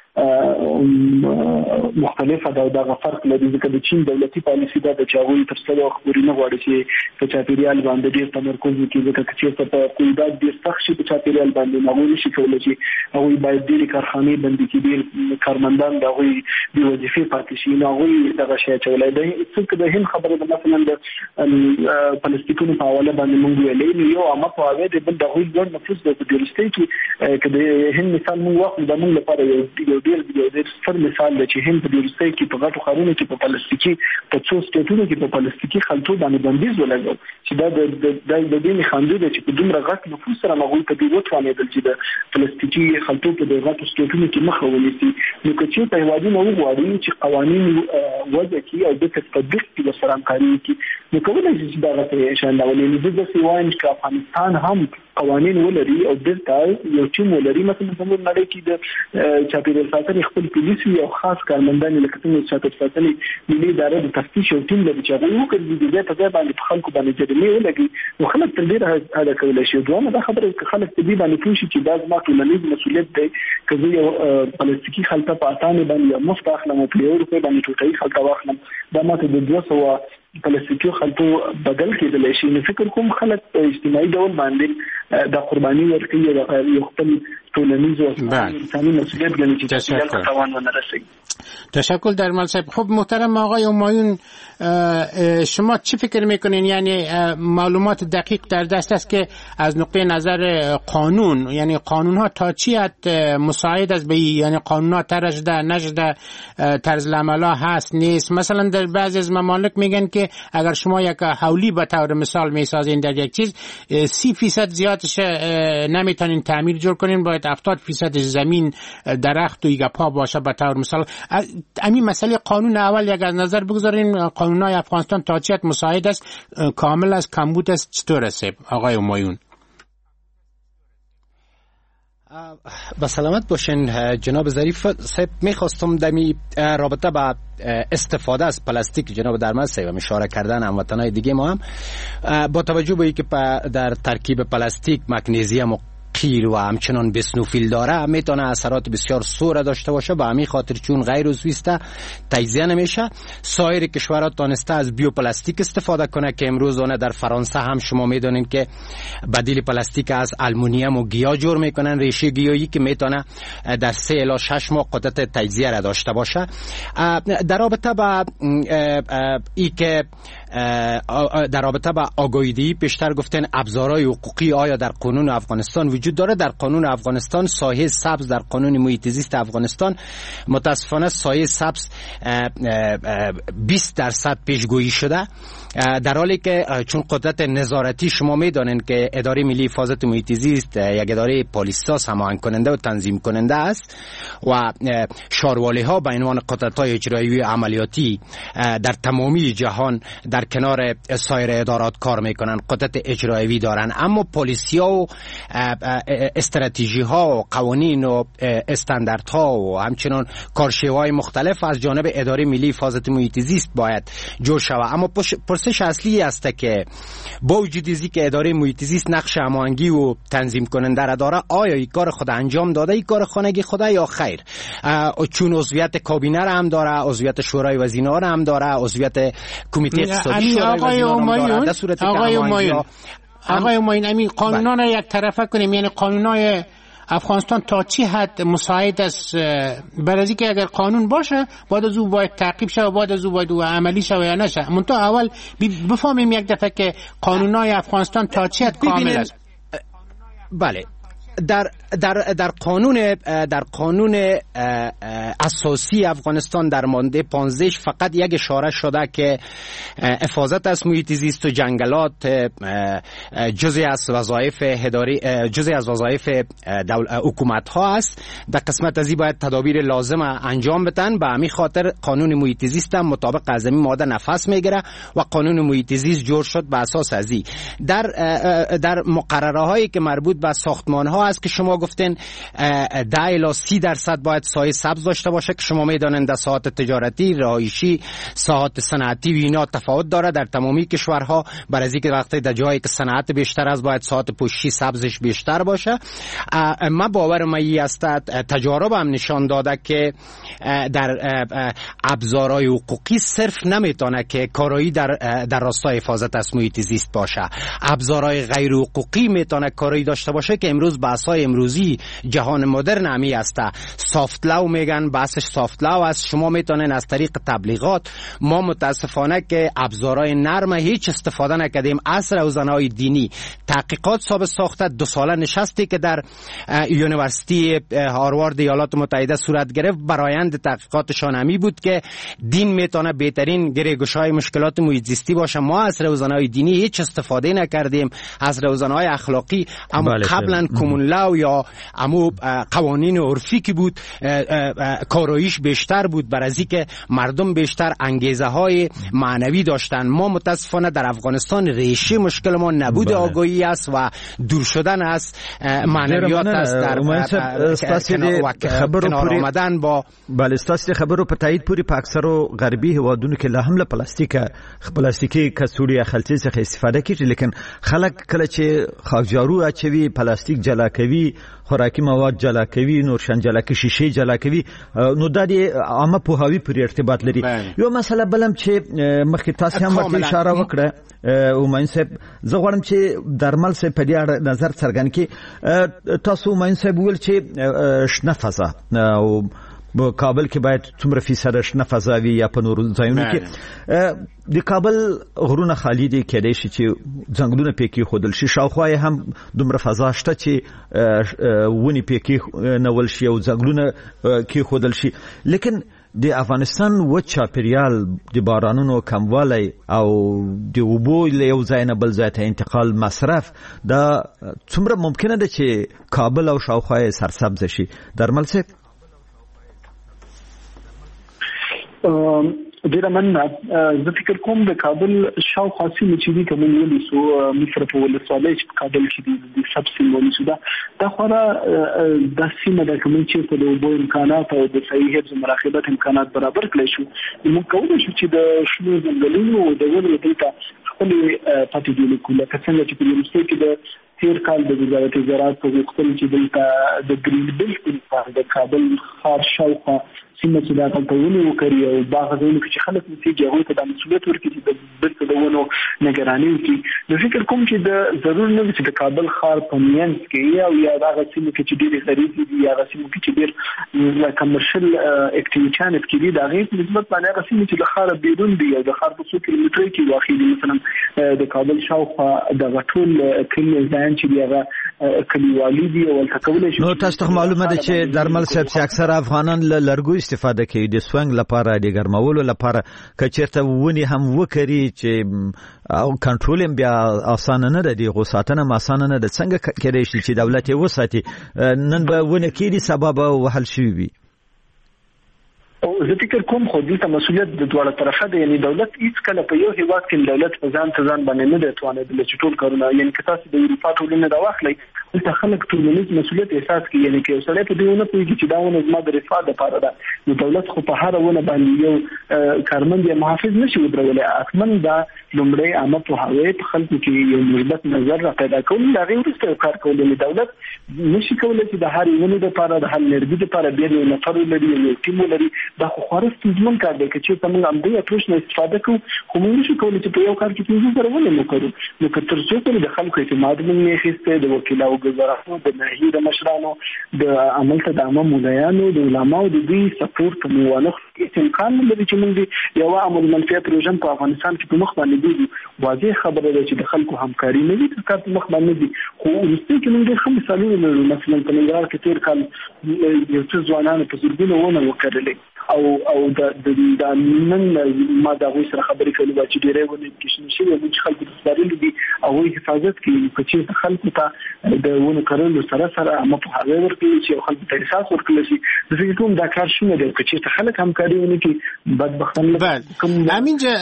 مختلفه ده او دا فرق لري ځکه د چین دولتي پالیسي ده چې هغوی تر څو وخت پورې نه غواړي چې په چاپیریال باندې ډېر تمرکز وکړي ځکه چې په قیودات ډېر سخت شي په چاپیریال باندې هغوی نشي کولی چې هغوی باید ډېرې کارخانې بندې کړي ډېر کارمندان د هغوی بې وظیفې پاتې شي نو هغوی دغه شی اچولی دی. څوک د هند خبره ده مثلا د پلاستیکونو په حواله باندې موږ ویلی نو یو عامه پوهاوی دی بل د هغوی لوړ نفوس دی په ډیورسټۍ کې که د هند مثال موږ واخلو د موږ لپاره یو ډېر یو ډېر ستر مثال دی چې هند په ډیورسټۍ کې په غټو ښارونو کې په پلاستیکي په څو سټیټونو کې په پلاستیکي خلطو باندې بندیز ولګول چې دا د د دې نښاندوی دی چې په دومره غټ نفوس سره هغوی په دې وتوانېدل چې د پلاستیکي خلطو په دې غټو سټیټونو کې مخه ونیسي. نو که چېرته هېوادونه وغواړي چې قوانین وضع کړي او دې ته تطبیق کړي ورسره همکاري وکړي نو کولی شي چې دغسې شیان راولي. نو زه داسې وایم چې افغانستان هم قوانین ولري او دلته یو ټیم ولري مثلا زموږ نړۍ کې د چاپیریال ساتنې خپل پولیسي او خاص کارمندان لکه څنګه چې چاپیریال ساتنې ملي ادارې د تفتیش او ټیم لري چې هغه وکړي د دې په ځای باندې خلکو باندې جریمې ولګي نو خلک تر ډیره ادا کولای شي. دوه دا خبره چې خلک دې باندې پوه شي چې دا زما ټولنیز مسؤلیت دی که زه یو پلاستیکي خلطه په اسانه باندې مفت اخلم او په یو روپۍ باندې ټوټه خلطه واخلم دا ماته د دوه سوه پلاستیکي خلطو بدل کېدلی شي. نو فکر کوم خلک په اجتماعي ډول باندې د قرباني ورکوي یو خپل ټولنیز او انساني مسؤلیت ګڼي چې تاسو توان ونه رسوي. تشکر درمل صاحب. خب محترم آقای همایون، شما چی فکر میکنین؟ یعنی معلومات دقیق در دست است که از نقطه نظر قانون، یعنی قانون ها تا چی حد مساعد است به، یعنی قانون ها ترجده نجده طرز العمل ها هست نیست؟ مثلا در بعضی از ممالک میگن که اگر شما یک حولی به طور مثال میسازین در یک چیز، سی فیصد زیادش نمیتونین تعمیر جور کنین، باید هفتاد فیصد زمین درخت و گپا باشه به طور مثال. همین مسئله قانون اول یک از نظر بگذارین، قانونهای افغانستان تا چقدر مساعد است، کامل است، کمبود است، چطور است آقای همایون؟ با سلامت باشین جناب ظریف صاحب. میخواستم دمی رابطه با استفاده از پلاستیک جناب درمل صاحب اشاره کردن هموطنای دیگه ما هم با توجه به اینکه در ترکیب پلاستیک مگنیزیم و قیر و همچنان بسنوفیل داره، میتونه اثرات بسیار سور داشته باشه. به همین خاطر چون غیر عضوی است تجزیه نمیشه. سایر کشورها تانسته از بیوپلاستیک استفاده کنه که امروز اون در فرانسه هم شما میدونین که بدیل پلاستیک از آلومینیوم و گیاه جور میکنن، ریشه گیاهی که میتونه در سه الی شش ماه قدرت تجزیه را داشته باشه. در رابطه با ای که در رابطه با آگاهی بیشتر گفتن ابزارهای حقوقی آیا در قانون افغانستان وجود داره؟ در قانون افغانستان سایه سبز، در قانون محیط زیست افغانستان متاسفانه سایه سبز بیست درصد پیشگویی شده، در حالی که چون قدرت نظارتی شما میدانین که اداره ملی حفاظت محیط زیست یک اداره پالیساس هماهنگ کننده و تنظیم کننده است و شاروالی ها به عنوان قدرت های اجرایی و عملیاتی در تمامی جهان در کنار سایر ادارات کار میکنن، قدرت اجرایی دارن. اما پلیسی ها و استراتژی ها و قوانین و استاندارد ها و همچنان کارشیوهای مختلف از جانب اداره ملی حفاظت محیط زیست باید جور شود. اما پرسش اصلی است که با وجود ازی که اداره محیط زیست نقش هماهنگی و تنظیم کننده را داره، آیا این کار خود انجام داده، این کار خانگی خدا یا خیر؟ چون عضویت کابینه را هم داره، عضویت شورای وزیران را هم داره، عضویت کمیته اقتصادی شورای وزیران هم داره. در صورتی که هماهنگی آقای همایون امین قانونا را یک طرفه کنیم، یعنی قانونای افغانستان تا چی حد مساعد است؟ برای که اگر قانون باشه باید از او باید تعقیب شه، باید از او باید او عملی شه یا نشه. منتها اول بفهمیم یک دفعه که قانونای افغانستان تا چی حد کامل است. بله، در در در قانون در قانون اساسی افغانستان در ماده پانزده فقط یک اشاره شده که حفاظت از محیط زیست و جنگلات جزئی از وظایف اداری، جزئی از وظایف حکومت ها است. در قسمت ازی باید تدابیر لازم انجام بدن. به همین خاطر قانون محیط زیست هم مطابق از این ماده نفس میگیره و قانون محیط زیست جور شد به اساس ازی. در در مقرره هایی که مربوط به ساختمان ها است که شما گفتین ده الی سی درصد باید سایه سبز داشته باشه که شما میدانند در ساحات تجارتی، رهایشی، ساحات صنعتی و اینا تفاوت داره در تمامی کشورها. برای اینکه وقتی در جایی که صنعت بیشتر از باید ساحات پوششی سبزش بیشتر باشه. ما باورم این است، تجارب هم نشان داده که در ابزارهای حقوقی صرف نمیتونه که کارایی در در راستای حفاظت از محیط زیست باشه. ابزارهای غیر حقوقی میتونه کارایی داشته باشه که امروز بحث‌های امروزی جهان مدرن همی است. سافت لاو میگن، بحثش سافت لاو است. شما میتونین از طریق تبلیغات، ما متاسفانه که ابزارهای نرم هیچ استفاده نکردیم. عصر اوزانهای دینی تحقیقات ثابت ساخته، دو ساله نشستی که در یونیورسیتی هاروارد ایالات متحده صورت گرفت، برآیند تحقیقاتشان همی بود که دین میتونه بهترین گریگوشای مشکلات محیط زیستی باشه. ما از روزنهای دینی هیچ استفاده نکردیم، از روزنهای اخلاقی. اما قبلا کمون کامن لاو یا امو قوانین عرفی که بود کاراییش بیشتر بود بر از اینکه مردم بیشتر انگیزه های معنوی داشتن. ما متاسفانه در افغانستان ریشه مشکل ما نبود آگاهی است و دور شدن از معنویات است در کنار آمدن با بله استاسي خبرو په تایید پوری په اکثرو غربي هوادونو کې له حمله پلاستیک پلاستیکي کڅوړي خلطي څخه استفاده کیږي، لیکن خلک کله چې خاکجارو اچوي پلاستیک جلا کوي، خوراکي مواد جلا کوي، نورشان جلا کوي، شیشې جلا کوي، نو د دې عامه پوهاوی پورې ارتباط لري. یو مسله بلم چې مخکې تاسو هم ورته اشاره وکړه او ماین صاحب، زه غواړم چې درمل صاحب په دې اړه نظر څرګند کړي. تاسو ماین صاحب ویل چې شنه فضا او په کابل کې باید څومره فیصد شنه فضا وي یا په نورو ځایونو کې د کابل غرونه خالی دي، کېدای شي چې ځنګلونه پکې خودل شي، شاوخوا هم دومره فضا شته چې ونې پکې نول شي او ځنګلونه کې خودل شي، لیکن د افغانستان و چاپیریال د بارانونو کموالی او د اوبو له یو ځای نه بل ځای ته انتقال مصرف دا څومره ممکنه ده چې کابل او شاوخوا یې سرسبزه شي؟ درمل صاحب ډیره مننه. زه فکر کوم د کابل شاوخوا سیمې چې دي کوم ویلي سو مصر په ولسوالۍ چې کابل کې دي د سب سیمې ولسو دا دا خورا د سیمه د کوم چې په د اوبو امکانات او د صحیح حفظ مراقبت امکانات برابر کړی شو، موږ کولی شو چې د شنو ځنګلونو او د ونو دلته خپل پاتې دي کوله څنګه چې په یونیورسيټي کې د تیر کال د وزارت زراعت په وخت کې دلته د ګرین بیلټ په د کابل ښار شاوخوا سیمه چې دا ټولونه وکړي او باغ ځایونه چې خلک نسيږي هغه ته د مسؤلیت ورکړي چې د بیلټ د ونو نگراني وکړي. نو فکر کوم چې د ضرور نه چې د کابل ښار په مینځ کې یا یا دا سیمه کې چې ډېر غریب دي یا هغه سیمه کې چې ډېر کمرشل اکټیویټیان کې دي دا غي نسبت باندې هغه سیمه چې د ښار بیرون دي او د ښار په څو کیلومترو کې واقع دي، مثلا د کابل شاوخوا د غټول کلی ځان چې دی هغه کلیوالي دي او تکولې شي. نو تاسو ته معلومه ده چې درمل صاحب چې اکثر افغانان له لرګو استفاده کوي د سوانګ لپاره، د ګرمولو لپاره، کچېرته ونی هم وکړي چې او کنټرول هم بیا اسانه نه ده، دی غوساتنه هم اسانه نه ده. څنګه کېدای شي چې دولت یې وساتي؟ نن به ونه کېږي سبب وحل شي وي. او زه فکر کوم خو دې ته مسؤلیت د دواړو طرفه ده، یعنی دولت هیڅ کله په یو هیواد کې دولت په ځان ته ځان باندې نه دی توانېدلی چې ټول کارونه، یعنی که تاسو د اروپا ټولنه دا واخلئ دلته خلک ټولنیز مسؤلیت احساس کوي، یعنی که یو سړی په دې ونه پوهېږي چې دا ونه زما د رفاه دپاره ده، نو دولت خو په هره ونه باندې یو کارمند یا محافظ نشي ودرولی. حتما دا لومړی عامه پوهاوی په خلکو کې یو مثبت نظر را پیدا کول، د هغې وروسته یو کار کول. یعنی دولت نشي کولی چې د هرې ونې دپاره د هر لرګي دپاره بیا یو نفر ولري یو ټیم ولري، دا خو خورا ستونزمن کار دی. که چېرته موږ همدې اپروچ نه استفاده کوو خو موږ نشو کولی چې په یو کار کې پنځه زره ونې وکړو. نو که تر څو پورې د خلکو اعتماد موږ نه اخیستی، د وکیلانو ګزارانو د ناحیې د مشرانو د عمل ته د عامه مولایانو د علماو د دوی سپورټ مو ونه هیڅ امکان نه لري چې موږ یو عمل منفعت روژن په افغانستان کې په مخ باندې دي. واضح خبره ده چې د خلکو همکاري نه وي د کار په مخ باندې دي، خو وروسته کې موږ ښه مثالونه لرو. مثلا په ننګرهار کې تېر کال یو څه ځوانانو په زرګونه ونه وکرلې او او د د نن ما دا غوښ سره خبرې کولې چې ډېرې ونه کې شي چې خلکو د سپارلې دي او حفاظت کوي چې خلکو ته د ونه کارولو سره سره ما په هغه ورکړي چې خلکو ته احساس ورکړي شي. د فکر کوم دا کار شونه دی چې خلک همکاري ونه کوي بدبختانه کوم همینجا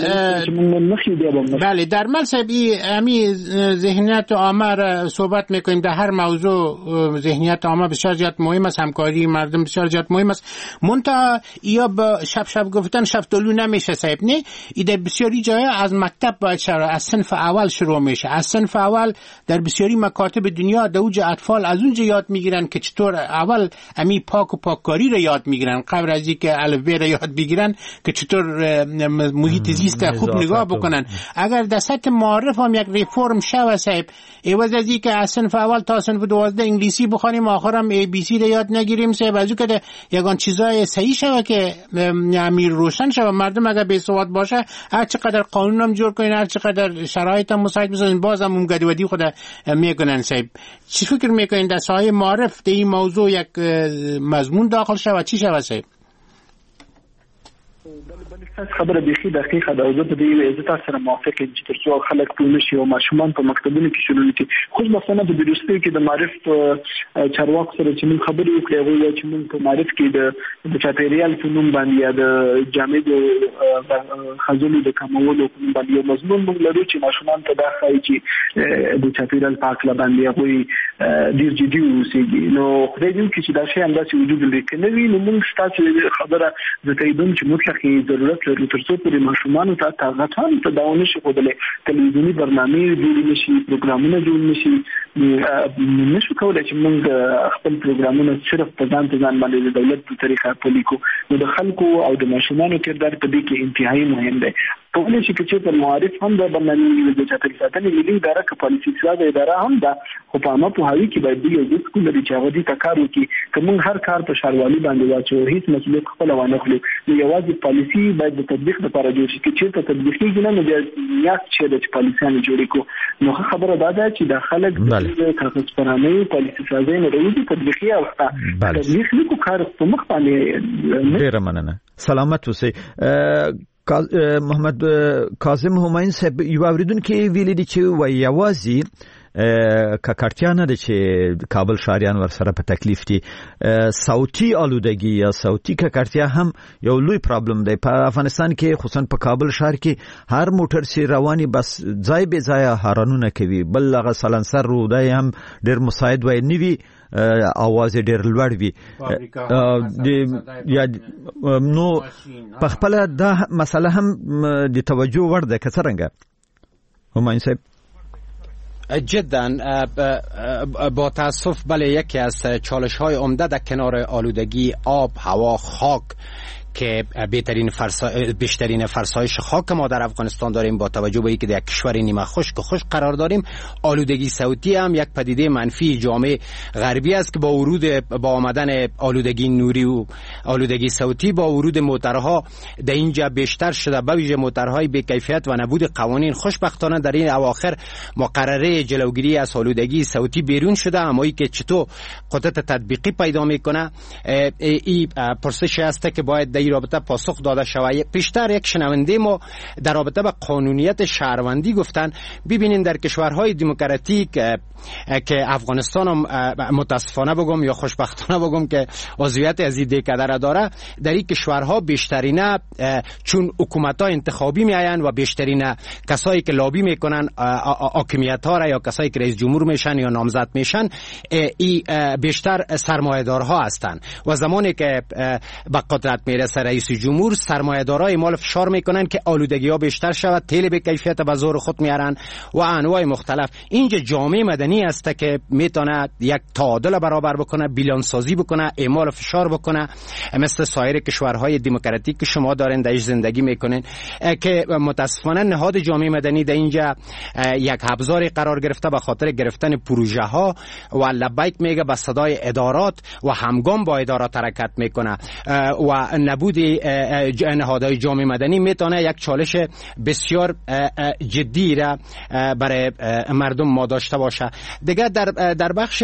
بله درمل صاحب امی ذهنیت عامه را صحبت میکنیم. در هر موضوع ذهنیت عامه بسیار زیاد مهم است، همکاری مردم بسیار زیاد مهم است. منتها یا با شب شب گفتن شب طلوع نمیشه صاحب، نه ایده بسیاری جای از مکتب باید شروع، از صنف اول شروع میشه. از صنف اول در بسیاری مکاتب دنیا دوج اطفال از اونجا یاد میگیرن که چطور اول امی پاک و پاککاری رو یاد میگیرن قبل از اینکه الف ب رو یاد بگیرن که چطور محیط زیست خوب نگاه بکنن. اگر در سطح معارف هم یک ریفورم شوه صاحب، عوض از اینکه از صنف اول تا صنف دوازده انگلیسی بخونیم آخرم ای بی سی رو یاد نگیریم صاحب، از اون که یگان چیزای صحیح شوه که امیر روشن شوه. مردم اگر بی سواد باشه هر چقدر قانون هم جور کنین، هر چقدر شرایط هم مساعد بسازن، باز هم گدودی خود میکنن صاحب. چی فکر میکنین در سایه معارف در این موضوع یک مضمون داخل شوه؟ چی شوه صاحب؟ خبره بيخي دقیقه ده. زه په دې عزت سره موافق یم چې ترڅو خلک ټول نشي او ماشومان په مکتبونو کې شروع کړي. خوشبختانه په یونیورسيټي کې د معرف چارواکو سره چې موږ خبرې وکړې هغه چې موږ په معرف کې د د چاپیریال په نوم باندې یا د جامد خزولو د کمولو په نوم باندې یو مضمون موږ لرو چې ماشومان ته دا ښایي چې د چاپیریال پاک باندې هغه ډیر جدي اوسېږي. نو خدای دې وکړي چې دا شی همداسې وجود لري. که نه وي نو موږ ستاسو خبره زه تاییدوم چې مطلقي ضرورت لري ترڅو پورې ماشومانو ته طاقتان ته دا ونشي ښودلی، تلویزیوني برنامې جوړې نشي، پروګرامونه جوړ نشي. نشو کولی چې موږ خپل پروګرامونه صرف په ځان ته ځان باندې د دولت په طریقه پلي کړو. نو د خلکو او د ماشومانو کردار په دې کې انتهایی مهم دی. کولی شي چې په معارف هم د برنامې د چاپیریال ساتنې ملي اداره که پالیسي سازه اداره هم ده، خو په عامه پوهاوي کې باید یو ځای سکول لري چې هغه دې ته کار وکړي. که موږ هر کار په ښاروالي باندې واچوو، هېڅ مسؤلیت خپله وانه خلو، نو یوازې پالیسي باید د تطبیق لپاره جوړ شي. که چېرته تطبیقېږي نه، نو بیا نیاز چې ده چې پالیسیانې جوړې کړو. نو ښه خبره دا ده چې دا خلک د کاغذپرانۍ پالیسي سازۍ نه راوځي، تطبیقي اوسته تطبیق نه کړو، کار په مخ باندې. ډېره مننه، سلامت اوسئ. محمد کاظم همایون صاحب، یو اوریدونکي ویلي دي چې وایي یوازې ککړتیا نه ده چې کابل ښاریان ورسره په تکلیف دي، صوتي آلودګي یا صوتي ککړتیا هم یو لوی پرابلم دی په افغانستان کې، خصوصا په کابل ښار کې هر موټر چې رواني بس ځای به ځای هارنونه کوي، بل هغه سلنسر رودای هم ډېر مساعد وای نه وي، اواز ډېر لوړ وي. یا نو په خپل دا مسله هم د توجه وړ ده که څرنګه همایون صاحب؟ جدا با تاسف بله، یکی از چالش های عمده در کنار آلودگی آب، هوا، خاک که بهترین فرسای بیشترین فرسایش خاک ما در افغانستان داریم، با توجه به اینکه در یک کشور نیمه خشک و خشک قرار داریم، آلودگی صوتی هم یک پدیده منفی جامعه غربی است که با ورود با آمدن آلودگی نوری و آلودگی صوتی با ورود موتورها در اینجا بیشتر شده، به ویژه موتورهای بی کیفیت و نبود قوانین. خوشبختانه در این اواخر مقرره جلوگیری از آلودگی صوتی بیرون شده، اما ای که چطور قدرت تطبیقی پیدا میکنه این پرسش است که باید در این رابطه پاسخ داده شود. پیشتر یک شنونده ما در رابطه با قانونیت شهروندی گفتن. ببینید در کشورهای دموکراتیک که افغانستان هم متاسفانه بگم یا خوشبختانه بگم که عضویت از این دکده داره، در این کشورها بیشترین چون حکومت‌ها انتخابی میآیند و بیشترین کسایی که لابی میکنن حاکمیت ها را یا کسایی که رئیس جمهور میشن یا نامزد میشن ای بیشتر سرمایه‌دارها هستند و زمانی که به قدرت میرسه رئیس جمهور، سرمایه‌دارای مال فشار میکنن که آلودگی ها بیشتر شود، تیل به کیفیت به زور خود میارن و انواع مختلف. اینجا جامعه مدنی است که میتونه یک تعادل برابر بکنه، بیلان سازی بکنه، اعمال فشار بکنه، مثل سایر کشورهای دموکراتیک که شما دارین درش زندگی میکنین، که متاسفانه نهاد جامعه مدنی در اینجا یک ابزاری قرار گرفته به خاطر گرفتن پروژه ها و لبیک میگه به صدای ادارات و همگام با ادارات حرکت میکنه و نبود نهادهای جامعه مدنی میتونه یک چالش بسیار جدی را برای مردم ما داشته باشه. دیگه در در بخش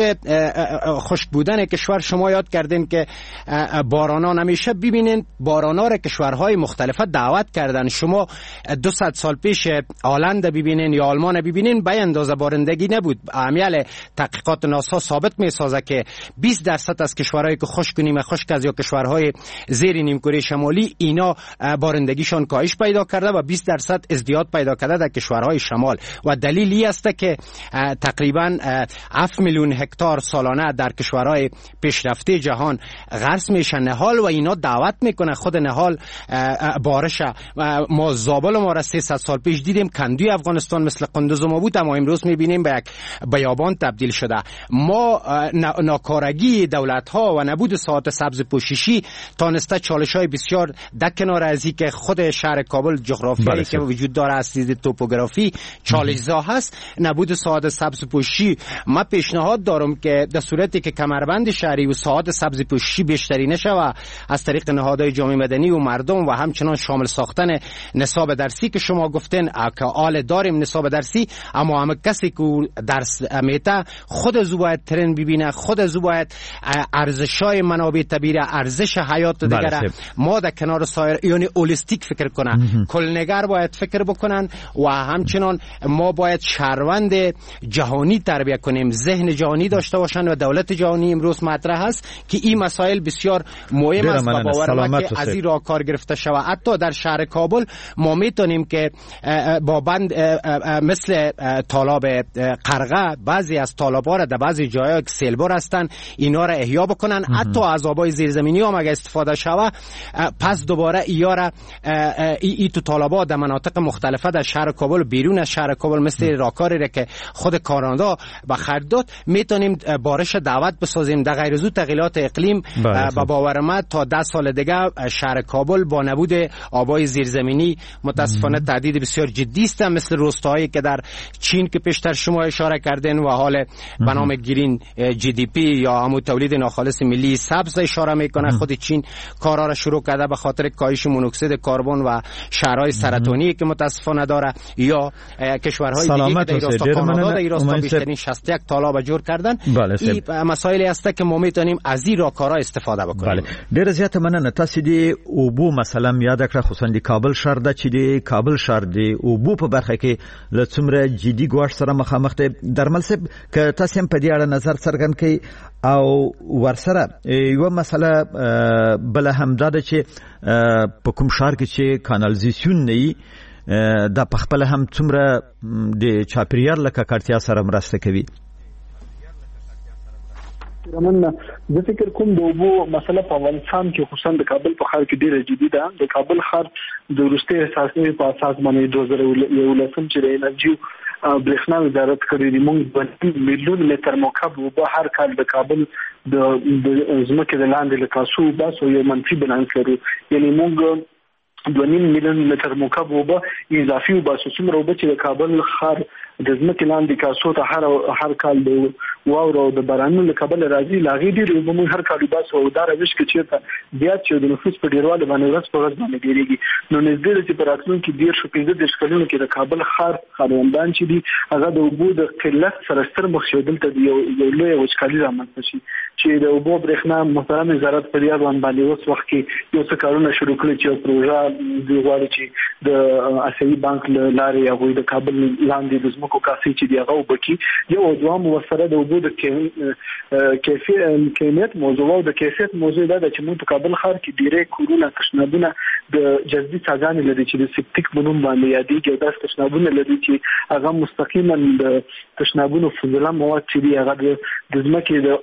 خشک بودن کشور شما یاد کردین که بارانا نمیشه. ببینین بارانا را کشورهای مختلف دعوت کردن. شما دو صد سال پیش هلند ببینین یا آلمان ببینین به اندازه بارندگی نبود. عمل تحقیقات ناسا ثابت میسازه که بیست درصد از کشورهایی که خشک و نیمه خشک از یا کشورهای زیر نیمکره شمالی اینا بارندگیشان کاهش پیدا کرده و بیست درصد ازدیاد پیدا کرده در کشورهای شمال و دلیلی است که تقریبا هفت میلیون هکتار سالانه در کشورهای پیشرفته جهان غرس میشه نهال و اینا دعوت میکنه خود نهال بارش. ما زابل ما را سیصد سال پیش دیدیم کندوی افغانستان مثل قندوز ما بود، اما امروز میبینیم به یک بیابان تبدیل شده. ما ناکارگی دولت ها و نبود ساعات سبز پوششی تانسته چالش های بسیار در کنار از که خود شهر کابل جغرافیایی که وجود داره از دید توپوگرافی چالش‌زا هست، نبود ساعات سبز پوششی. ما پیشنهاد دارم که در صورتی که کمربند شهری و ساعات سبز پوششی بیشتری نشه از طریق نهادهای جامعه مدنی و مردم و همچنان شامل ساختن نصاب درسی که شما گفتین که آل داریم نصاب درسی، اما همه کسی که درس میته خود از باید ترن ببینه، خود از باید ارزش‌های منابع طبیعی، ارزش حیات دیگه ما در کنار سایر یعنی هولیستیک فکر کنن، کلنگر باید فکر بکنن و همچنان ما باید شهروند جهانی تربیت کنیم، ذهن جهانی داشته باشن و دولت جهانی امروز مطرح است که این مسائل بسیار مهم است و باور ما که از این راه کار گرفته شود. حتی در شهر کابل ما میتونیم که با بند مثل تالاب قرغه بعضی از تالاب‌ها را در بعضی جاهای که سیلبار هستن اینا را احیا بکنن، حتی از آبای زیرزمینی هم اگه استفاده شود پس دوباره اینا را ای, ای تو طالبات در مناطق مختلفه در شهر کابل بیرون از شهر کابل مثل راکاری را که خود کانادا به خرج داد میتونیم بارش دعوت بسازیم. در غیر از او تغییرات اقلیم با باور من تا ده سال دیگه شهر کابل با نبود آبای زیرزمینی متاسفانه تهدید بسیار جدی است، مثل روستاهایی که در چین که پیشتر شما اشاره کردین و حال به نام گرین جی دی پی یا همون تولید ناخالص ملی سبز اشاره میکنه. خود چین کارا را شروع کرده به خاطر کاهش مونوکسید کربن و شهرهای سرطانی که متاسفانه داره، یا کشورهای دیگه که در راستا کانادا در راستا بیشترین شصت و یک تالاب جور کردن. این مسائلی است که ما میتونیم از این راهکارها استفاده بکنیم. ډیر زیات مننه. تاسو دی او بو مثلا یاد کړه خصوصا د کابل شهر د چې دی کابل شهر دی او بو په برخه کې لڅمره جدي ګواښ سره مخامخ دی. درمل صاحب که تاسو هم په دې اړه نظر څرګند کړئ او ورسره یو مسله بل هم دا چې په کوم شهر کې چې کانالیزاسیون نه د پخپل هم څومره د چاپیریال لکه کارتیا سره مرسته کوي. رمن زه فکر کوم د اوبو مسله په افغانستان کې خصوصا د کابل په ښار کې ډیره جدي ده. د کابل ښار د وروستي اساسي په اساس باندې دوه زره یولسم چې د انرژي برېښنا وزارت کړی دی موږ دوه میلیون متر مکعب اوبه هر کال د کابل د ځمکې د لاندې له کاسو باسو یو منفي بالانس لرو، یعنی موږ دوه نیم میلیون متر مکعب اوبه اضافي وباسو. څومره اوبه چې د کابل ښار د ځمکې لاندې کاسو ته هر هر کال د واورو او د بارانونو له کبله راځي، لا غي ډېر اوبه موږ هر کال وباسو او دا روش کې چېرته زیات شي د نفوس په ډېروالی باندې ورځ په ورځ باندې ډېرېږي. نو نږدې ده چې په راتلونکي دېرش پنځه دېرش کلونو کې د کابل ښار ښاروندان چې دي هغه د اوبو د قلت سره ستر مخ شي، دلته یو یو لویه وچکالي رامنځته شي چې د اوبو برېښنا محترم وزارت په دې اړه باندې اوس وخت کې یو څه کارونه شروع کړي چې یو پروژه دوی غواړي چې د اسیایي بانک له لارې هغوی د کابل لاندې د ځمکو کاسې چې دی هغه اوبه کي. یو دوام ورسره د اوبو د کیفیت موضوع او د کیفیت موضوع دا چې موږ په کابل ښار کې ډېرې کورونه تشنابونه د جذبي څاګانې لري چې د سپټیک په نوم باندې یادېږي او داسې تشنابونه لري چې هغه مستقیما د تشنابونو فضله مواد چې دی هغه د ځمکې د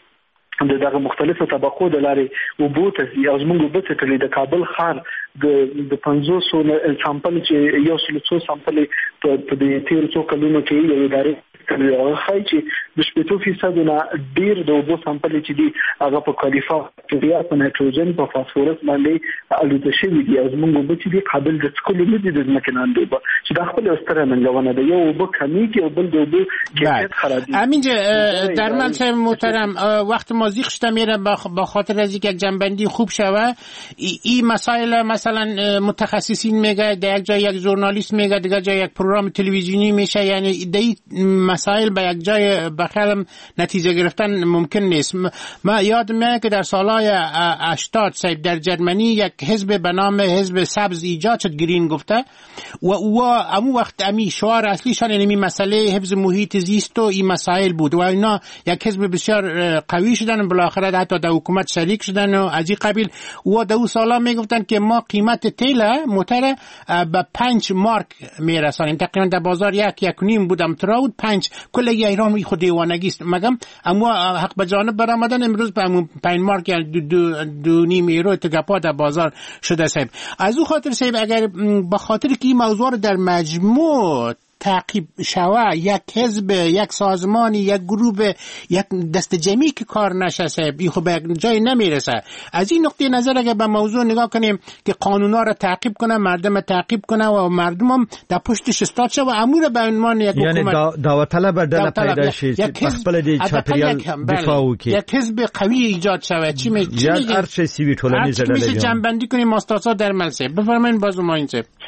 د دغه مختلفو طبقو د لارې اوبو ته ځي او زموږ اوبه چې تللی د کابل ښار د د پنځوسو سامپل چې یو سلو څو سامپل په دې تېرو څو کلونو کې یو ادارې هغه ښایي چې د شپېتو فیصدو نه ډېر د اوبو سامپل چې دي هغه په کالیفا یا په نایتروجن په فاسفورس باندې الوته شوي دي او زموږ اوبه چې دي قابل د څښلو نه دي د ځمکې لاندې اوبه چې دا خپله یوه ستره ننګونه ده. یو اوبه کمیږي او بل د اوبو کیفیت خرابېږي. همینجا درمل صاحب محترم وقت ما زیغ شده میره با خاطر از یک جنبندی خوب شوه این مسائل مثلا متخصصین میگه در یک جای یک ژورنالیست میگه دیگه جای یک پروگرام تلویزیونی میشه، یعنی دی مسائل به یک جای بخیرم نتیجه گرفتن ممکن نیست. ما یاد میاد که در سالهای هشتاد سایب در جرمنی یک حزب به نام حزب سبز ایجاد شد، گرین گفته، و او امو وقت امی شعار اصلیشان اینمی مسئله حفظ محیط زیست و این مسائل بود و اینا یک حزب بسیار قوی شدن، بالاخره حتی در حکومت شریک شدن و از این قبیل. و دو سالا میگفتن که ما قیمت تیل موتر به پنج مارک میرسانیم، تقریبا در بازار یک یک نیم بودم تراود پنج کل ایران خود دیوانگی است. مگم اما حق به جانب برآمدن امروز به همون پنج مارک یا دو, دو, دو نیم یورو تگپا در بازار شده صاحب. از او خاطر صاحب اگر به خاطر که این موضوع رو در مجموع تعقیب شوه، یک حزب، یک سازمانی، یک گروه، یک دست جمعی که کار نشه صاحب این خب به جای نمیرسه. از این نقطه نظر اگه به موضوع نگاه کنیم که قانونا رو تعقیب کنه، مردم تعقیب کنه و مردم هم در پشتش استاد شه و امور به عنوان یک یعنی حکومت داوطلب دل پیدا شه، خپل دی چاپیریال دفاع وکړي، یک حزب قوی ایجاد شوه. چی می چی میگه هر چه سی وی ټولنیز میشه جنبندی کنیم استاد درمل صاحب؟ بفرمایید بازو ما این صاحب.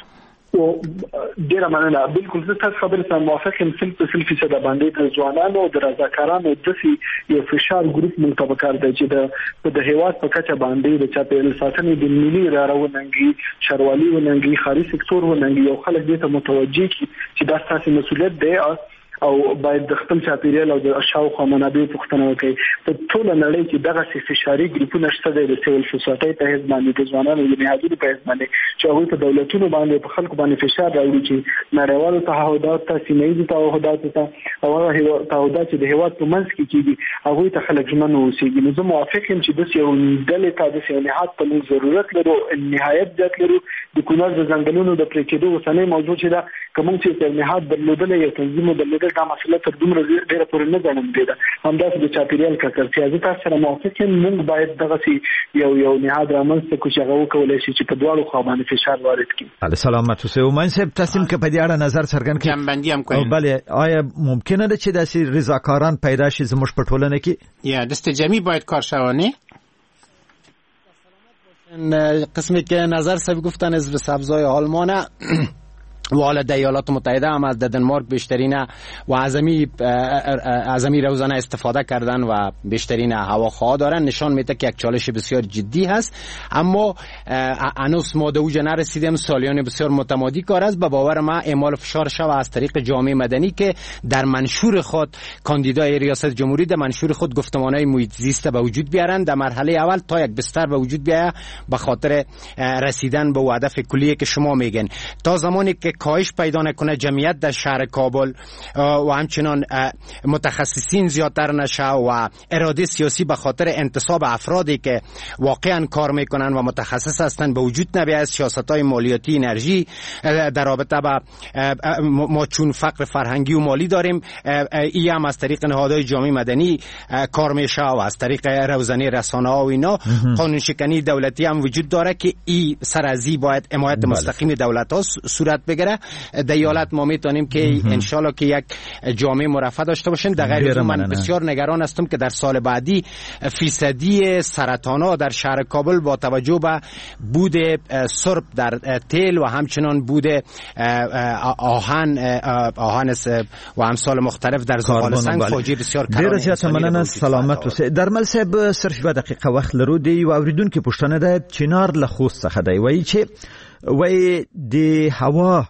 او ډیره مننه. بالکل زه تاسو خبرې سره موافق یم. سل په سل فیصد باندې د ځوانانو او د رضاکارانو د یو فشار ګروپ متفکر دی چې د د هیواد په کچه باندې د چاپیریال ساتنې د ملي راوننګي شروالي وننګي خاري سکتور وننګي یو خلک دې ته متوجي کی چې دا ستاسو مسولیت دی او باید د خپل چاپیریال او د شاوخوا منابع پوښتنه وکړي. په ټول نړۍ کې دغه فشاري ګروپونه شته د سیول سوسایټي په حساب باندې د ځوانانو د نهادونو په حساب باندې چې هغه په دولتونو باندې په خلکو باندې فشار راوړي چې نړیوالو تعهدات ته سیمه‌ییزو تعهداتو ته او هغه تعهدات چې د هیواد په منځ کې کیږي هغه ته خلک ژمن اوسېږي. نو زه موافق یم چې د یو ډلې ته د یو نهاد په لور ضرورت لرو، نهایت ذات لرو. د کونړ د ځنګلونو د پرې کېدو اوسنۍ موضوع چې دا کوم چې په نهاد درلودل یو تنظیم درلودل دا مسله تر دومره ډیره پورې نه ځانم دی دا همداسې د چاپیریال ککړتیا. زه تاسو سره موافق یم. موږ باید دغه یو یو نهاد رامنځته کړو چې هغه وکولای شي چې په دواړو خوا باندې فشار وارد کړي. الله سلامت اوسئ. ومن صاحب تصمیم کې په دې اړه نظر څرګند کړئ. جنبندی هم کوي. بله آیا ممکنه ده چې داسې رضاکاران پیدا شي زموږ په ټولنه کې؟ یا دست جمعی باید کارشوانه قسمی که نظر سب گفتن حزب سبزای آلمانه و حالا در ایالات متحده هم از دنمارک بیشترین و عظمی عظمی روزانه استفاده کردن و بیشترین هواخواه دارن، نشان میده که یک چالش بسیار جدی هست. اما هنوز ما به اوج نرسیدیم. سالیان بسیار متمادی کار است. به باور من اعمال فشار شود از طریق جامعه مدنی که در منشور خود کاندیدای ریاست جمهوری در منشور خود گفتمانهای محیط زیست به وجود بیارن. در مرحله اول تا یک بستر به وجود بیاید به خاطر رسیدن به هدف کلیه که شما میگن. تا زمانی که کاهش پیدا نکنه جمعیت در شهر کابل و همچنان متخصصین زیادتر نشه و اراده سیاسی به خاطر انتصاب افرادی که واقعا کار میکنن و متخصص هستن به وجود نبیاد، سیاست‌های مالیاتی انرژی در رابطه با ما چون فقر فرهنگی و مالی داریم، ای هم از طریق نهادهای جامعه مدنی کار میشه و از طریق روزنه رسانه‌ها و اینا. قانون شکنی دولتی هم وجود داره که ای سرازی باید حمایت مستقیم دولت‌ها صورت بگیره. در ایالت ما میتونیم که انشالله که یک جامعه مرفه داشته باشیم. در غیر من بسیار نگران هستم که در سال بعدی فیصدی سرطان‌ها در شهر کابل با توجه به بود سرب در تیل و همچنان بود آهن آهن و امثال مختلف در زغال سنگ فاجعه بسیار کرانه. ډیر زیات مننه. سلامت اوسئ. درمل صاحب صرف یو دقیقه وخت لرو دی و اوریدونکو پوښتنه ده چنار له خوست څخه دی وایي چې وای د هوا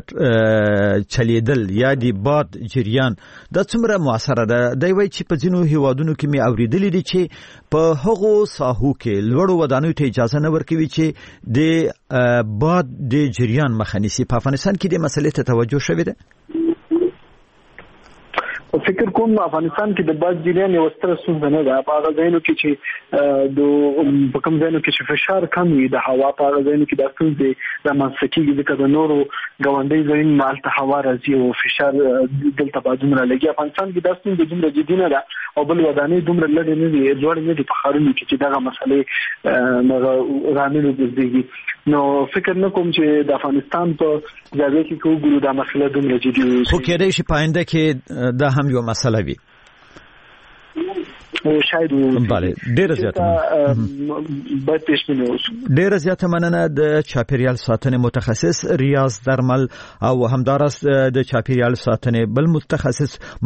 چلیدل یا د باد جریان د څومره موثره ده. دی وای چې په ځینو هیوادونو کې می اوریدلې دي چې په هغو ساحو کې لوړو ودانیو ته اجازه نه ورکوي چې د باد د جریان مخه نیسي. په افغانستان کې د مسلې ته توجه شوې ده؟ فکر کوم افغانستان کې د باد جریان یو ستر ستونزه نه ده. په هغه ځایونو کې چې د په کوم ځایونو کې چې فشار کم وي د هوا، په هغه ځایونو کې د ستونزې رامنځته کېږي ځکه د نورو ګاونډي ځایونو نه هلته هوا راځي او فشار دلته به دومره لګي. افغانستان کې دا ستونزه دومره جدي نه ده او بل ودانۍ دومره لږې نه دي، لوړې نه دي په ښارونو کې چې دغه مسلې رامنځته وګرځېږي. نو فکر نه کوم چې د افغانستان په ځای کې کوم ګورو دا مسله دومره جدي وي. خو کېدای شي په آینده کې دا هم یو مسله وي. شاید بله. ډیره زیاته ډیره زیاته مننه د چاپیریال ساتنې متخصص ریاض درمل او همدارس د چاپیریال ساتنې بل متخصص